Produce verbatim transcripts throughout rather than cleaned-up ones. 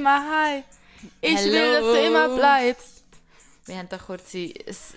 immer high. Ich Hello. will, dass du immer bleibst. Wir haben da kurz die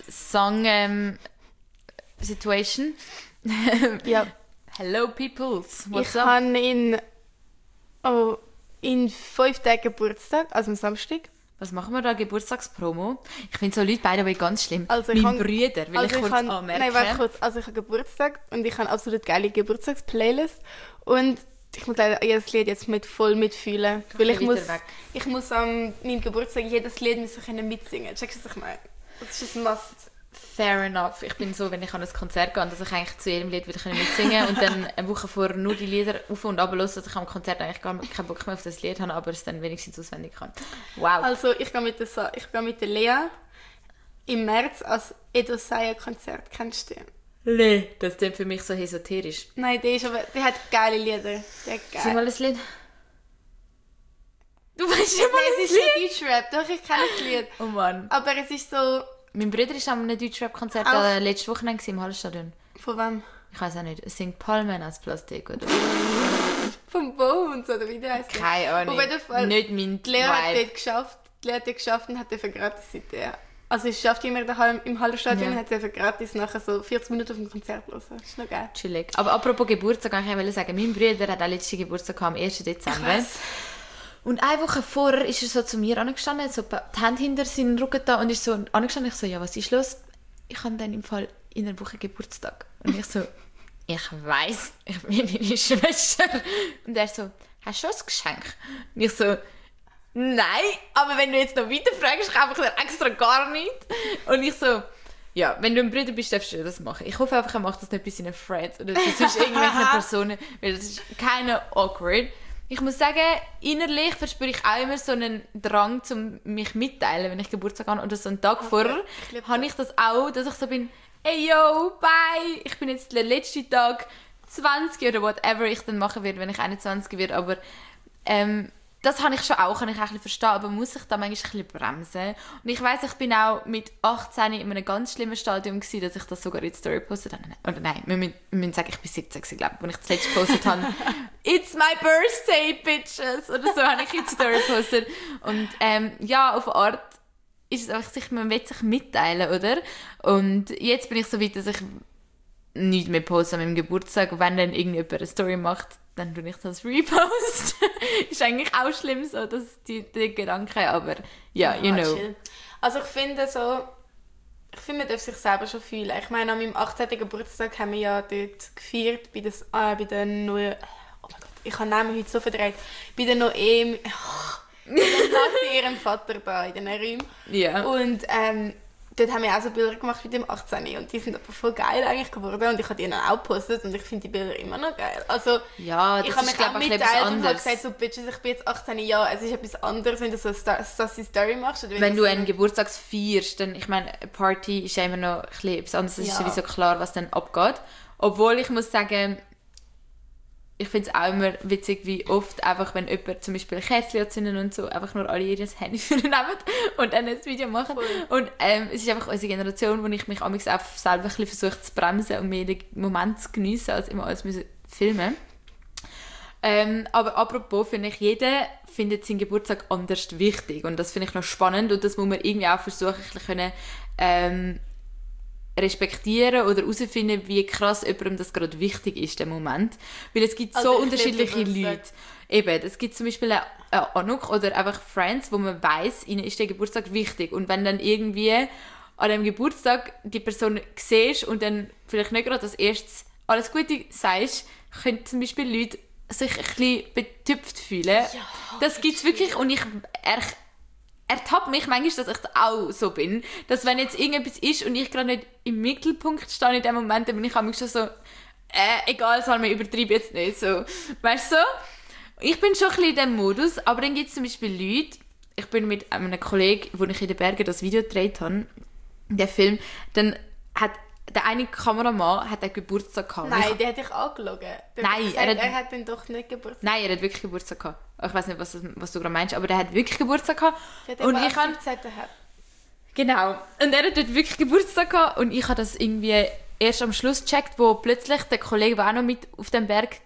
Song-Situation. Ähm, Ja. Hello, peoples. What's ich up? habe in, oh, in fünf Tagen Geburtstag, also am Samstag. Was machen wir da? Geburtstagspromo? Ich finde so Leute beide ganz schlimm. Also ich mein kann- Brüder, will Also ich kurz kann, anmerken. Nein, warte kurz. Also ich habe Geburtstag und ich habe absolut geile Geburtstagsplaylist. Und ich muss leider jedes Lied jetzt mit voll mitfühlen. Weil ich bisschen muss, weiter weg. ich muss am meinem Geburtstag jedes Lied müssen können mitsingen. Checkst du, was ich meine? Das ist ein Must. Fair enough. Ich bin so, wenn ich an ein Konzert gehe, dass ich eigentlich zu jedem Lied wieder mitsingen kann und dann eine Woche vorher nur die Lieder auf und ab höre, dass ich am Konzert eigentlich gar keinen Bock mehr auf das Lied habe, aber es dann wenigstens auswendig kann. Wow. Also ich gehe mit der, Sa- ich gehe mit der Lea im März als Edo Saya-Konzert. Kennst du den? Nee, das klingt für mich so esoterisch. Nein, der, ist aber, der hat geile Lieder. Der hat Sing geil. mal ein Lied. Du weißt ja mal Nein, ein es ist Lied? ein Deutschrap. Doch, ich kenne das Lied. Oh Mann. Aber es ist so... Mein Bruder war an einem Deutschrap-Konzert Auch- äh, letztes Wochenende im Hallstadion. Von wem? Ich weiß auch nicht. Es singt Palmen aus Plastik, oder? Vom Bones, oder wie der heißt. der? Keine Ahnung. Auf jeden Fall. Nicht mein Die Lea hat Vibe. dort geschafft. Die Lea hat dort geschafft und hat dafür gratis seitdem. Also sie schafft immer daheim im Hallenstadion Ja. und hat dafür gratis nachher so vierzig Minuten auf dem Konzert hören. Das ist noch geil. Chillig. Aber apropos Geburtstag, kann ich wollte sagen, mein Bruder hat auch letzten Geburtstag gehabt, am ersten Dezember. Und eine Woche vorher ist er so zu mir angestanden, so die Hände hinter seinen Rücken da und ist so angestanden. Ich so, ja, was ist los? Ich habe dann im Fall in einer Woche Geburtstag. Und ich so, ich weiss, ich bin deine Schwester. Und er so, hast du schon ein Geschenk? Und ich so, nein, aber wenn du jetzt noch weiter fragst, kaufe ich dir extra gar nichts. Und ich so, ja, wenn du ein Bruder bist, darfst du das machen. Ich hoffe einfach, er macht das nicht bei seinen Friends oder bei sonst irgendwelchen Personen, weil das ist keine awkward. Ich muss sagen, innerlich verspüre ich auch immer so einen Drang, um mich mitteilen, wenn ich Geburtstag habe. Oder so einen Tag vorher ich liebe habe ich das auch, dass ich so bin, hey yo, bye, ich bin jetzt der letzte Tag zwanzig oder whatever ich dann machen werde, wenn ich einundzwanzig werde. Aber ähm, das habe ich schon auch, kann ich auch ein bisschen verstehen, aber man muss sich da manchmal ein bisschen bremsen. Und ich weiss, ich bin auch mit achtzehn in einem ganz schlimmen Stadium gewesen, dass ich das sogar in die Story postet habe. Oder nein, wir müssen, wir müssen sagen, ich bin siebzehn gewesen, glaube ich, als ich das letzte gepostet habe. It's my birthday, bitches! Oder so habe ich in die Story gepostet. Und ähm, ja, auf eine Art ist es einfach, sich, man will sich mitteilen, oder? Und jetzt bin ich so weit, dass ich nichts mehr poste an meinem Geburtstag. Und wenn dann irgendjemand eine Story macht, dann tue ich das Repost. Ist eigentlich auch schlimm so, dass die, die Gedanken, aber ja, you know. Chill. Also ich finde so, ich finde, man darf sich selber schon fühlen. Ich meine, an meinem achtzehnten Geburtstag haben wir ja dort gefeiert, bei, des, äh, bei der neuen, oh mein Gott, ich habe den Namen heute so verdreht, bei der Noem, oh, bei ihrem Vater da in den Räumen. Ja. Und ähm, dort haben wir auch so Bilder gemacht mit dem achtzehn und die sind aber voll geil eigentlich geworden und ich habe die dann auch gepostet und ich finde die Bilder immer noch geil. Also Ja, das ich habe ist, mich glaube auch ich, mitteilt etwas und habe anderes. gesagt, so Bitches, ich bin jetzt achtzehn, ja, es ist etwas anderes, wenn du so eine Star- sassy Story machst. Oder Wenn du so einen Geburtstag feierst, dann, ich meine, eine Party ist ja immer noch ein bisschen etwas anderes. Es Ja. ist sowieso klar, was dann abgeht. Obwohl, ich muss sagen, ich finde es auch immer witzig, wie oft einfach, wenn jemand zum Beispiel ein Kerzchen anzündet und so, einfach nur alle ihr Handy nehmen und dann ein Video machen. Voll. Und ähm, es ist einfach unsere Generation, wo ich mich amigs auch selber ein bisschen versuche zu bremsen und mehr den Moment zu geniessen, als immer alles müssen filmen. Ähm, aber apropos, finde ich, jeder findet seinen Geburtstag anders wichtig und das finde ich noch spannend und das muss man irgendwie auch versuchen, ein bisschen können, ähm, respektieren oder herausfinden, wie krass jemandem das gerade wichtig ist, der Moment. Weil es gibt Also so ich unterschiedliche liebe Geburtstag. Leute. Eben, es gibt zum Beispiel eine, eine Anuk oder einfach Friends, wo man weiss, ihnen ist der Geburtstag wichtig. Und wenn dann irgendwie an dem Geburtstag die Person siehst und dann vielleicht nicht gerade als erstes alles Gute sagst, können zum Beispiel Leute sich ein bisschen betüpft fühlen. Das gibt es wirklich und ich er, ertappe mich manchmal, dass ich auch so bin, dass wenn jetzt irgendetwas ist und ich gerade nicht im Mittelpunkt stehe in dem Moment, dann bin ich manchmal schon so, äh, egal, soll man übertreiben jetzt nicht, so, weißt du, so? Ich bin schon ein bisschen in diesem Modus, aber dann gibt es zum Beispiel Leute, ich bin mit einem Kollegen, wo ich in den Bergen das Video gedreht habe, der Film, dann hat der eine Kameramann hat einen Geburtstag gehabt. Nein, Ich- der hat dich angelogen. Der Nein, hat gesagt, er hat- er hat dann doch nicht Geburtstag. Nein, er hat wirklich Geburtstag gehabt. Ich weiß nicht, was, was du gerade meinst, aber der hat wirklich Geburtstag gehabt. Der hat Und eben ich am habe siebzehnten hat. Genau. Und er hat dort wirklich Geburtstag gehabt und ich habe das irgendwie erst am Schluss gecheckt, wo plötzlich der Kollege, der auch noch mit auf dem Berg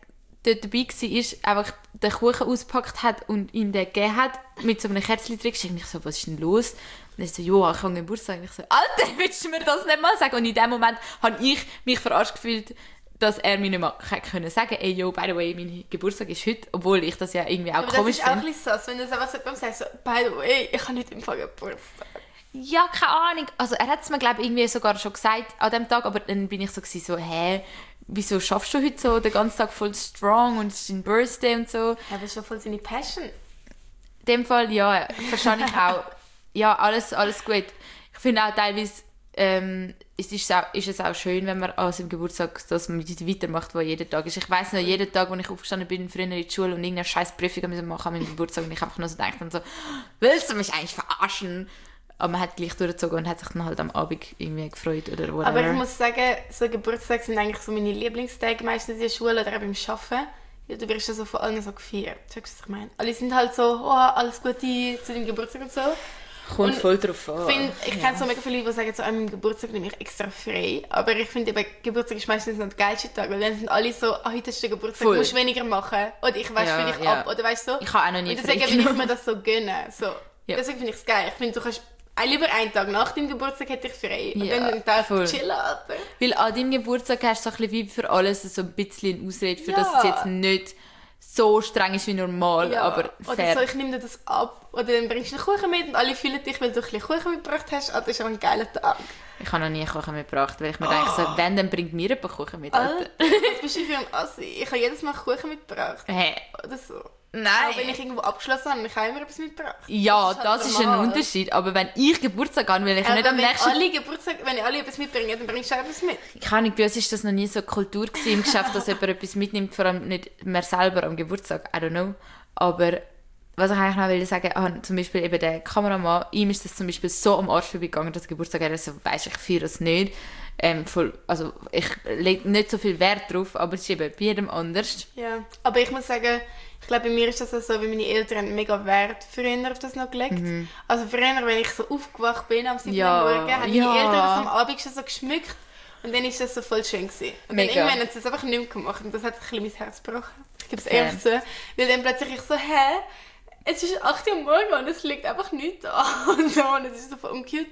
dort dabei war, einfach den Kuchen ausgepackt hat und ihm den gegeben hat, mit so einem Kerzchen drin, ich so, was ist denn los? Und er so, ja, ich habe Geburtstag. Und ich so, Alter, willst du mir das nicht mal sagen? Und in dem Moment habe ich mich verarscht gefühlt, dass er mir nicht mal können sagen, ey, yo, by the way, mein Geburtstag ist heute, obwohl ich das ja irgendwie auch aber komisch finde. Aber das ist auch ein bisschen so, wenn du es einfach so beim sagst, so, by the way, ich habe heute im Fall Geburtstag. Ja, keine Ahnung. Also er hat es mir, glaube ich, irgendwie sogar schon gesagt an dem Tag, aber dann bin ich so, gewesen, so hä, wieso schaffst du heute so den ganzen Tag voll strong und es ist dein Birthday und so. Ja, aber schon voll seine Passion. In dem Fall, ja, verstehe ich auch. Ja, alles, alles gut. Ich finde auch teilweise, ähm, es ist, auch, ist es auch schön, wenn man an seinem Geburtstag das weitermacht, was jeden Tag ist. Ich weiss noch, jeden Tag, als ich aufgestanden bin, früher in die Schule und irgendeine scheiß Prüfung machen an meinem Geburtstag und ich einfach nur so gedacht und so, willst du mich eigentlich verarschen? Aber man hat gleich durchgezogen und hat sich dann halt am Abend irgendwie gefreut oder whatever. Aber ich muss sagen, so Geburtstage sind eigentlich so meine Lieblingstage, meistens in der Schule oder auch beim Arbeiten. Ja, du wirst ja so von allen so gefeiert. Sagst du, was ich meine? Alle sind halt so, oh, alles Gute zu deinem Geburtstag und so. Kommt und voll drauf an. Find, ich ja. kenne so mega viele Leute, die sagen, so, an meinem Geburtstag nehme ich extra frei. Aber ich finde, Geburtstag ist meistens noch der geilste Tag, weil dann sind alle so, ah, heute ist der Geburtstag, voll. Du musst weniger machen. Oder ich weiss ja, vielleicht ja. ab. Oder weißt du so? Ich habe auch noch nie und deswegen will ich mir das so gönnen. So. Ja. Deswegen finde ich es geil. Ich finde, du kannst lieber einen Tag nach deinem Geburtstag hätte ich frei. Und ja, dann einen Tag voll. chillen. Alter. Weil an deinem Geburtstag hast du so ein bisschen wie für alles so ein bisschen eine Ausrede, für ja. dass es jetzt nicht so streng ist wie normal, ja. aber fair. Oder so, ich nehme dir das ab. Oder dann bringst du einen Kuchen mit und alle fühlen dich, weil du ein bisschen Kuchen mitgebracht hast. Alter, das ist aber ein geiler Tag. Ich habe noch nie Kuchen mitgebracht, weil ich mir oh. denke, so, wenn, dann bringt mir jemand Kuchen mit. Alter. Alter, was bist du für ein Assi? Ich habe jedes Mal Kuchen mitgebracht. Hä? Oder so. Nein. Auch wenn ich irgendwo abgeschlossen habe, ich habe immer etwas mitgebracht. Ja, das ist, halt das ist ein Unterschied. Aber wenn ich Geburtstag habe, will ich aber nicht am wenn nächsten... Alle Geburtstag, wenn alle etwas mitbringen, dann bringst du auch etwas mit. Ich kann nicht, bei uns ist das noch nie so Kultur gewesen im Geschäft, dass jemand etwas mitnimmt, vor allem nicht mehr selber am Geburtstag. I don't know. Aber was ich eigentlich noch will sagen, ah, zum Beispiel eben der Kameramann, ihm ist das zum Beispiel so am Arsch vorbeigegangen, dass Geburtstag er so, weiss ich, feiere das nicht. Ähm, voll, also ich lege nicht so viel Wert drauf, aber es ist eben bei jedem anders. Ja, aber ich muss sagen, ich glaube, bei mir ist das auch so, wie meine Eltern mega Wert früher auf das noch gelegt. Mhm. Also früher, wenn ich so aufgewacht bin am siebten ja, Morgen, haben ja. meine Eltern das am Abend schon so geschmückt und dann ist das so voll schön gewesen. Und mega. Dann irgendwann haben sie es einfach nicht mehr gemacht und das hat ein bisschen mein Herz gebrochen. Ich gebe es ehrlich zu. Weil dann plötzlich ich so, hä? Es ist acht Uhr morgens und es liegt einfach nichts da. Und so, und es ist so voll uncute.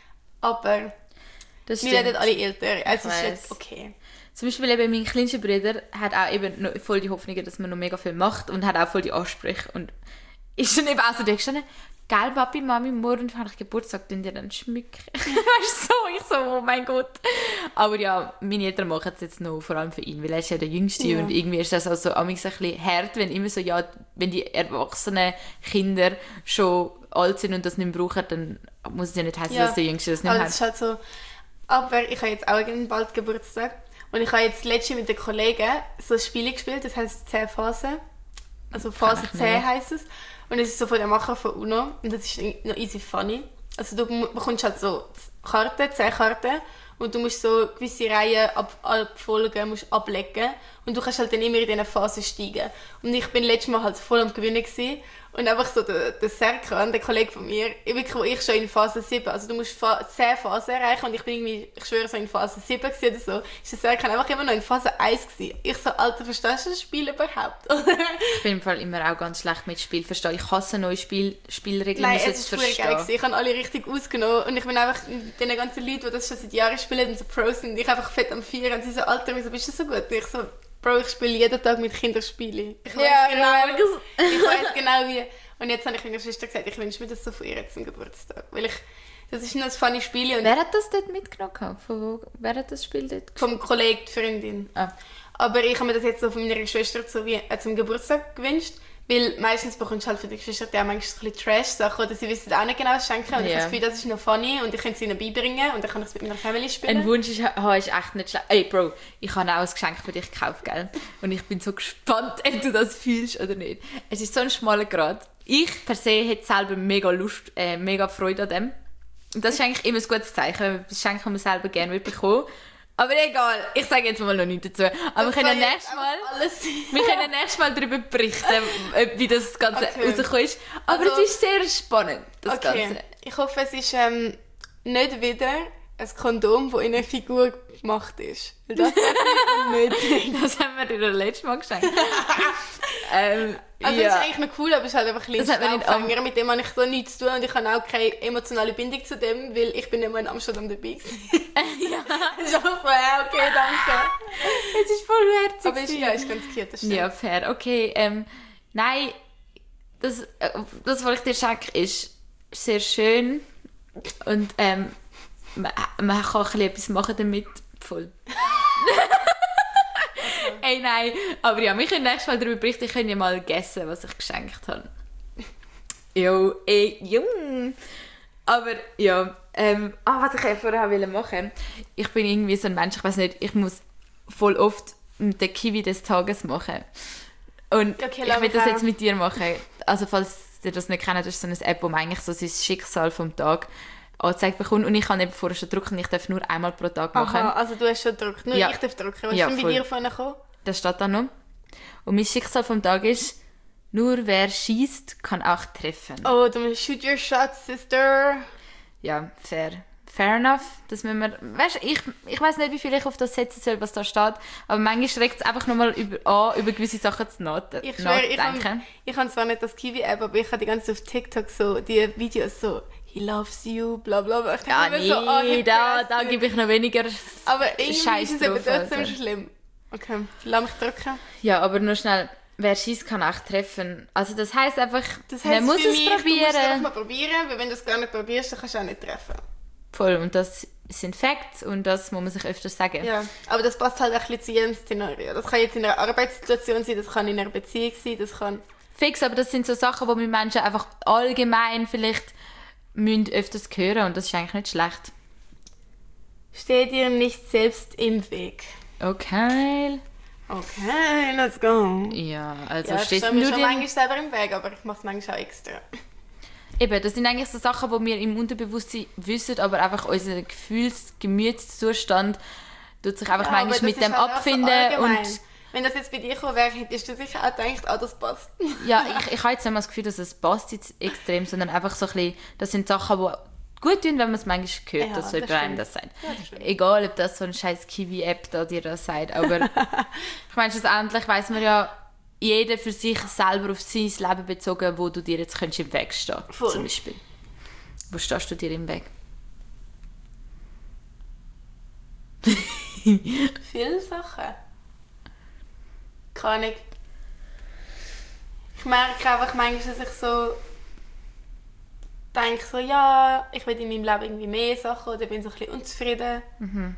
Aber das wir werden alle älter, also ist jetzt okay. Zum Beispiel eben mein kleinster Bruder hat auch eben noch voll die Hoffnung, dass man noch mega viel macht und hat auch voll die Ansprüche und ist dann eben auch so gestanden, gell Papi, Mami, morgen habe ich Geburtstag, tun dir dann schmücken. Weißt du, so, ich so, oh mein Gott. Aber ja, meine Eltern machen es jetzt noch, vor allem für ihn, weil er ist ja der Jüngste ja. Und irgendwie ist das auch so ein bisschen hart, wenn immer so, ja, wenn die erwachsenen Kinder schon alt sind und das nicht mehr brauchen, dann muss es ja nicht heißen, ja. dass der Jüngste das nicht mehr hat. Also es ist halt so, aber ich habe jetzt auch bald Geburtstag. Und ich habe jetzt letztens mit den Kollegen so ein Spiel gespielt, das heisst zehn Phasen. Also Phase zehn heisst es. Und es ist so von der Macher von UNO. Und das ist noch easy funny. Also du bekommst halt so Karten, zehn Karten. Und du musst so gewisse Reihen ab, abfolgen, musst ablegen. Und du kannst halt dann immer in diese Phase steigen. Und ich bin letztes Mal halt voll am Gewinnen gewesen. Und einfach so der, der Serkan, der Kollege von mir, wirklich, wo ich schon in Phase sieben, also du musst zehn Phasen erreichen und ich bin irgendwie, ich schwöre, so in Phase sieben oder so, ist der Serkan einfach immer noch in Phase eins gewesen. Ich so, Alter, verstehst du das Spiel überhaupt? Ich bin im Fall immer auch ganz schlecht mit Spiel verstehen. Ich hasse neue Spiel, Spielregeln, Nein, muss es jetzt ist verstehen. geil gewesen. Ich habe alle richtig ausgenommen und ich bin einfach den ganzen Leuten, die das schon seit Jahren spielen und so Pros sind, ich einfach fett am Feiern und sie so, Alter, wieso bist du so gut? Und ich so, Bro, ich spiele jeden Tag mit Kindern Spiele. Ich weiß ja, genau, ich weiß genau wie. Und jetzt habe ich meiner Schwester gesagt, ich wünsche mir das so von ihr zum Geburtstag. Weil ich, das ist nur ein funny Spiel. Und wer hat das dort mitgenommen? Von wo, wer hat das Spiel dort? Vom Kollegen, die Freundin. Ah. Aber ich habe mir das jetzt so von meiner Schwester so wie, äh, zum Geburtstag gewünscht. Weil meistens bekommst du halt für die Geschwister auch manchmal ein bisschen Trash-Sachen oder sie wissen auch nicht genau, was schenken. Und yeah. Ich habe das Gefühl, das ist noch funny und ich kann es ihnen beibringen und dann kann ich es mit meiner Family spielen. Ein Wunsch ist, oh, ist echt nicht schlecht. Ey, Bro, ich habe auch ein Geschenk für dich gekauft, gell? Und ich bin so gespannt, ob du das fühlst oder nicht. Es ist so ein schmaler Grad. Ich per se hätte selber mega Lust, äh, mega Freude an dem. Und das ist eigentlich immer ein gutes Zeichen, wenn man etwas schenkt, das man selber gerne bekommen. Aber egal, ich sage jetzt mal noch nichts dazu. Aber wir können nächstes Mal, wir können nächstes Mal darüber berichten, wie das Ganze okay. rausgekommen ist. Aber also, es ist sehr spannend, das okay. Ganze. Ich hoffe, es ist ähm, nicht wieder ein Kondom, das in eine Figur gemacht ist. Weil das wäre unnötig. Das haben wir dir das letzte Mal geschenkt. ähm, Also ja. das ist eigentlich noch cool, aber es ist halt einfach ein Das hat man bisschen nicht Staubfänger. Mit dem habe ich so nichts zu tun und ich habe auch keine emotionale Bindung zu dem, weil ich bin nicht mal in Amsterdam dabei gewesen. ja. Das ist einfach so, ja, okay, danke. Es ist voll herzig. Aber ist, ja, ist ganz cute, das stimmt. Ja, fair. Okay, ähm, nein, das, äh, das, was ich dir schenke, ist sehr schön und ähm, man, man kann ein bisschen etwas machen damit. Voll. Ey, nein. Aber ja, wir können nächstes Mal darüber berichten. Ich kann ja mal guessen, was ich geschenkt habe. Jo, ey, jung. Aber ja, ähm, ah, was ich ja vorher machen wollte. Ich bin irgendwie so ein Mensch, ich weiß nicht, ich muss voll oft den Kiwi des Tages machen. Und Okay, ich will das auch. jetzt mit dir machen. Also falls ihr das nicht kennt, das ist so ein App, wo man eigentlich so sein Schicksal vom Tag angezeigt bekommt. Und ich kann eben vorher schon drucken, ich darf nur einmal pro Tag machen. Aha, also du hast schon gedruckt, nur Ja. ich darf drucken. Was Ja, ist denn bei voll. dir vorne gekommen? Das steht da noch. Und mein Schicksal vom Tag ist, nur wer schießt, kann auch treffen. Oh, du musst shoot your shot, sister. Ja, fair. Fair enough. Das müssen wir, weißt, ich, ich weiss nicht, wie viel ich auf das setzen soll, was da steht, aber manchmal schreckt es einfach nochmal über, an, über gewisse Sachen zu not- Ich schwöre, ich nachdenken. habe ich hab zwar nicht das Kiwi-App, aber ich habe die ganze Zeit auf TikTok so die Videos so «He loves you», bla bla bla. Ich Ja, denke nee, mir so, oh, he da, pressed da it. gebe ich noch weniger Aber irgendwie Scheiß ist es eben drauf, trotzdem Alter. schlimm. Okay, lass mich drücken. Ja, aber nur schnell, wer schießt, kann auch treffen. Also das heisst einfach, Das man heisst muss für es mich, du musst es einfach probieren. mal probieren, weil wenn du es gar nicht probierst, dann kannst du auch nicht treffen. Voll, und das sind Facts und das muss man sich öfters sagen. Ja, aber das passt halt ein bisschen zu jedem Szenario. Das kann jetzt in einer Arbeitssituation sein, das kann in einer Beziehung sein, das kann... Fix, aber das sind so Sachen, die wir Menschen einfach allgemein vielleicht müssen öfters hören und das ist eigentlich nicht schlecht. Steh dir nicht selbst im Weg. Okay. Okay, let's go. Ja, also Ja, ich stehst stehe du mir schon dir... manchmal selber im Weg, aber ich mache es manchmal auch extra. Eben, das sind eigentlich so Sachen, die wir im Unterbewusstsein wissen, aber einfach unser Gefühls-, Gemütszustand tut sich einfach Ja, manchmal aber mit das dem ist halt auch so abfinden allgemein. und Wenn das jetzt bei dir gekommen wäre, hättest du sicher auch gedacht, ah, das passt. ja, ich, ich habe jetzt nicht mal das Gefühl, dass es passt jetzt extrem, sondern einfach so ein bisschen, das sind Sachen, die gut tun, wenn man es manchmal hört, Ja, dass so das jemand einem stimmt. das sagt. Ja, das stimmt. Egal, ob das so ein scheiß Kiwi-App da dir das sagt, aber ich meine, schlussendlich weiss man ja, jeder für sich selber auf sein Leben bezogen, wo du dir jetzt könntest im Weg stehen Voll. zum Beispiel. Wo stehst du dir im Weg? Viele Sachen. Keine Ahnung. Ich merke einfach manchmal, dass ich so denke, so, ja, ich will in meinem Leben irgendwie mehr Sachen oder bin so ein bisschen unzufrieden. Mhm.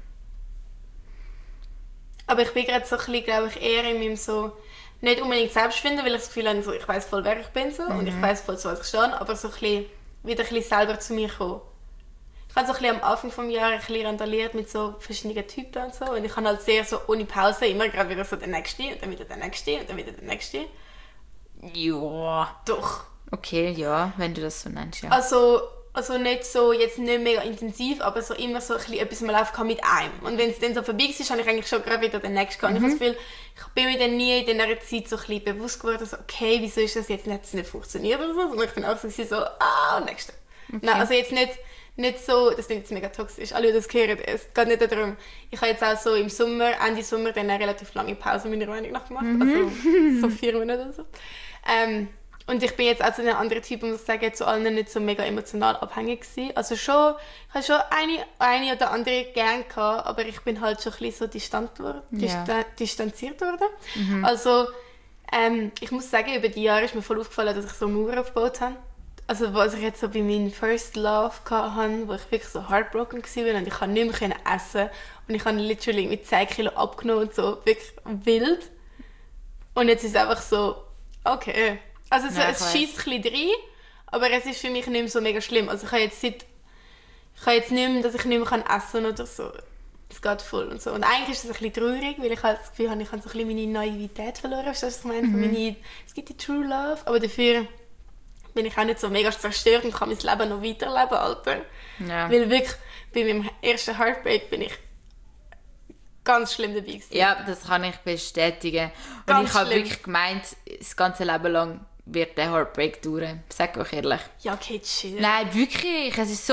Aber ich bin gerade so ein bisschen, glaube ich, eher in meinem so, nicht unbedingt Selbstfinden, weil ich das Gefühl habe, so, ich weiss voll, wer ich bin so, und ich weiss voll, zu was ich stehe, aber so ein bisschen, wieder ein bisschen selber zu mir kommen. Ich habe so ein bisschen am Anfang des Jahres ein bisschen randaliert mit so verschiedenen Typen und so, und ich habe halt sehr so ohne Pause immer gerade wieder so den nächsten und dann wieder den nächsten und dann wieder den nächsten. Ja. Doch. Okay, ja, wenn du das so nennst, ja. Also, also nicht so, jetzt nicht mega intensiv, aber so immer so ein bisschen etwas mal laufen mit einem. Und wenn es dann so vorbei war, habe ich eigentlich schon gerade wieder den nächsten gehabt. Und ich habe das Gefühl, ich bin mir dann nie in dieser Zeit so ein bisschen bewusst geworden, so, okay, wieso ist das jetzt nicht, nicht funktioniert oder so. Sondern ich bin auch so, so ah, nächste. Okay. Nein, also jetzt nicht, nicht so, das klingt jetzt mega toxisch, alle, die das hören, es geht nicht darum. Ich habe jetzt auch so im Sommer, Ende Sommer, dann eine relativ lange Pause meiner Meinung nach gemacht, also so vier Monate oder so. Ähm, Und ich bin jetzt auch so ein anderer Typ, muss ich sagen, zu allen nicht so mega emotional abhängig gewesen. Also schon, ich habe schon eine, eine oder andere gern gehabt, aber ich bin halt schon ein bisschen so distant worden, Ja. distan- distanziert worden. Also ähm, ich muss sagen, über die Jahre ist mir voll aufgefallen, dass ich so Mauern aufgebaut habe. Also was ich jetzt so bei meinem First Love hatte, wo ich wirklich so heartbroken war und ich konnte nicht mehr essen und ich habe literally mit zehn Kilo abgenommen und so, wirklich wild. Und jetzt ist es einfach so, okay. Also so, Ja, ich es weiss. schießt ein bisschen rein, aber es ist für mich nicht mehr so mega schlimm. Also ich habe jetzt, seit, ich habe jetzt nicht mehr, dass ich nicht mehr essen kann oder so. Es geht voll und so. Und eigentlich ist das ein bisschen traurig, weil ich halt das Gefühl habe, ich habe so ein bisschen meine Naivität verloren. Weißt du, was ich meine? Mhm. Meine, es gibt die True Love, aber dafür bin ich auch nicht so mega zerstört und kann mein Leben noch weiterleben, Alter. Ja. Weil wirklich, bei meinem ersten Heartbreak bin ich ganz schlimm dabei gewesen. Ja, das kann ich bestätigen. Und Ganz ich habe schlimm. wirklich gemeint, das ganze Leben lang wird der Heartbreak dauern. Sag euch ehrlich. Ja, okay, chill. Nein, wirklich. Es ist so...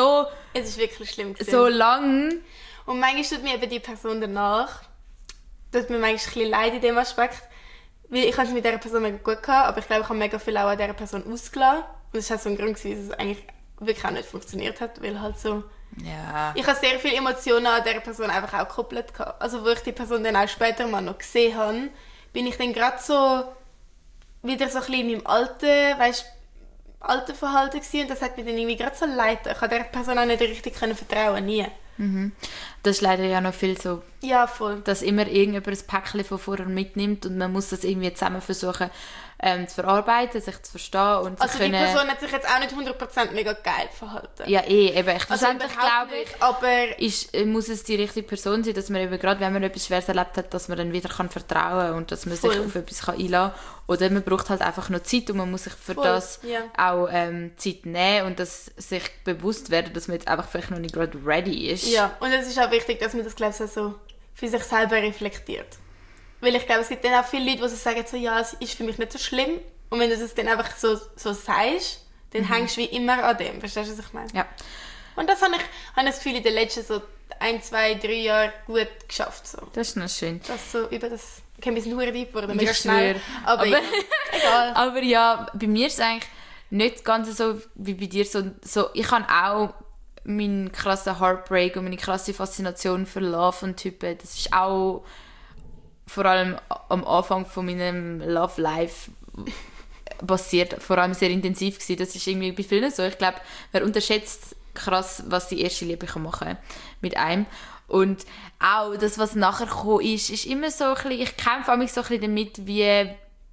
Es ist wirklich schlimm gewesen. so lang. Und manchmal tut mir eben die Person danach, tut mir manchmal ein bisschen leid in dem Aspekt, weil ich hatte es mit dieser Person mega gut gehabt, aber ich glaube, ich habe mega viel auch an dieser Person ausgelassen. Und das war halt so ein Grund, dass es eigentlich wirklich auch nicht funktioniert hat, weil halt so... Ja. Ich habe sehr viele Emotionen an dieser Person einfach auch gekoppelt gehabt. Also wo ich die Person dann auch später mal noch gesehen habe, bin ich dann gerade so wieder so ein bisschen in meinem alten, weißt, alten Verhalten gewesen. Und das hat mir dann irgendwie gerade so leid. Ich konnte dieser Person auch nicht richtig vertrauen, nie. Mhm. Das ist leider ja noch viel so, Ja, voll. dass immer irgendjemand ein Päckchen von vorher mitnimmt und man muss das irgendwie zusammen versuchen ähm, zu verarbeiten, sich zu verstehen und Also zu die können... Person hat sich jetzt auch nicht hundert Prozent mega geil verhalten. Ja, eh, eben. Ich Also schlussendlich überhaupt glaube ich, nicht, aber... ist, äh, muss es die richtige Person sein, dass man eben gerade, wenn man etwas Schweres erlebt hat, dass man dann wieder kann vertrauen kann und dass man Voll. sich auf etwas kann einlassen kann. Oder man braucht halt einfach noch Zeit und man muss sich für Voll, das ja. auch ähm, Zeit nehmen und dass sich bewusst werden, dass man jetzt einfach vielleicht noch nicht gerade ready ist. Ja, und es ist auch wichtig, dass man das, glaube ich, so für sich selber reflektiert. Weil ich glaube, es gibt dann auch viele Leute, die so sagen, so, ja, es ist für mich nicht so schlimm. Und wenn du das dann einfach so, so sagst, dann Mhm. hängst du wie immer an dem. Verstehst du, was ich meine? Ja. Und das habe ich, habe ich das Gefühl, in den letzten so ein, zwei, drei Jahren gut geschafft. So. Das ist noch schön. Das so über das... Ich habe ein bisschen hure deep geworden, mega Ich schnell. schwöre. Aber, Aber- ja, egal. Aber ja, bei mir ist es eigentlich nicht ganz so wie bei dir. So, so, ich habe auch meinen krassen Heartbreak und meine krasse Faszination für Love und Typen. Das ist auch vor allem am Anfang von meinem Love Life passiert, vor allem sehr intensiv gewesen. Das ist irgendwie bei vielen so. Ich glaube, man unterschätzt krass, was die erste Liebe kann machen mit einem. Und auch das, was nachher gekommen ist, ist immer so ein bisschen, ich kämpfe mich so ein bisschen damit, wie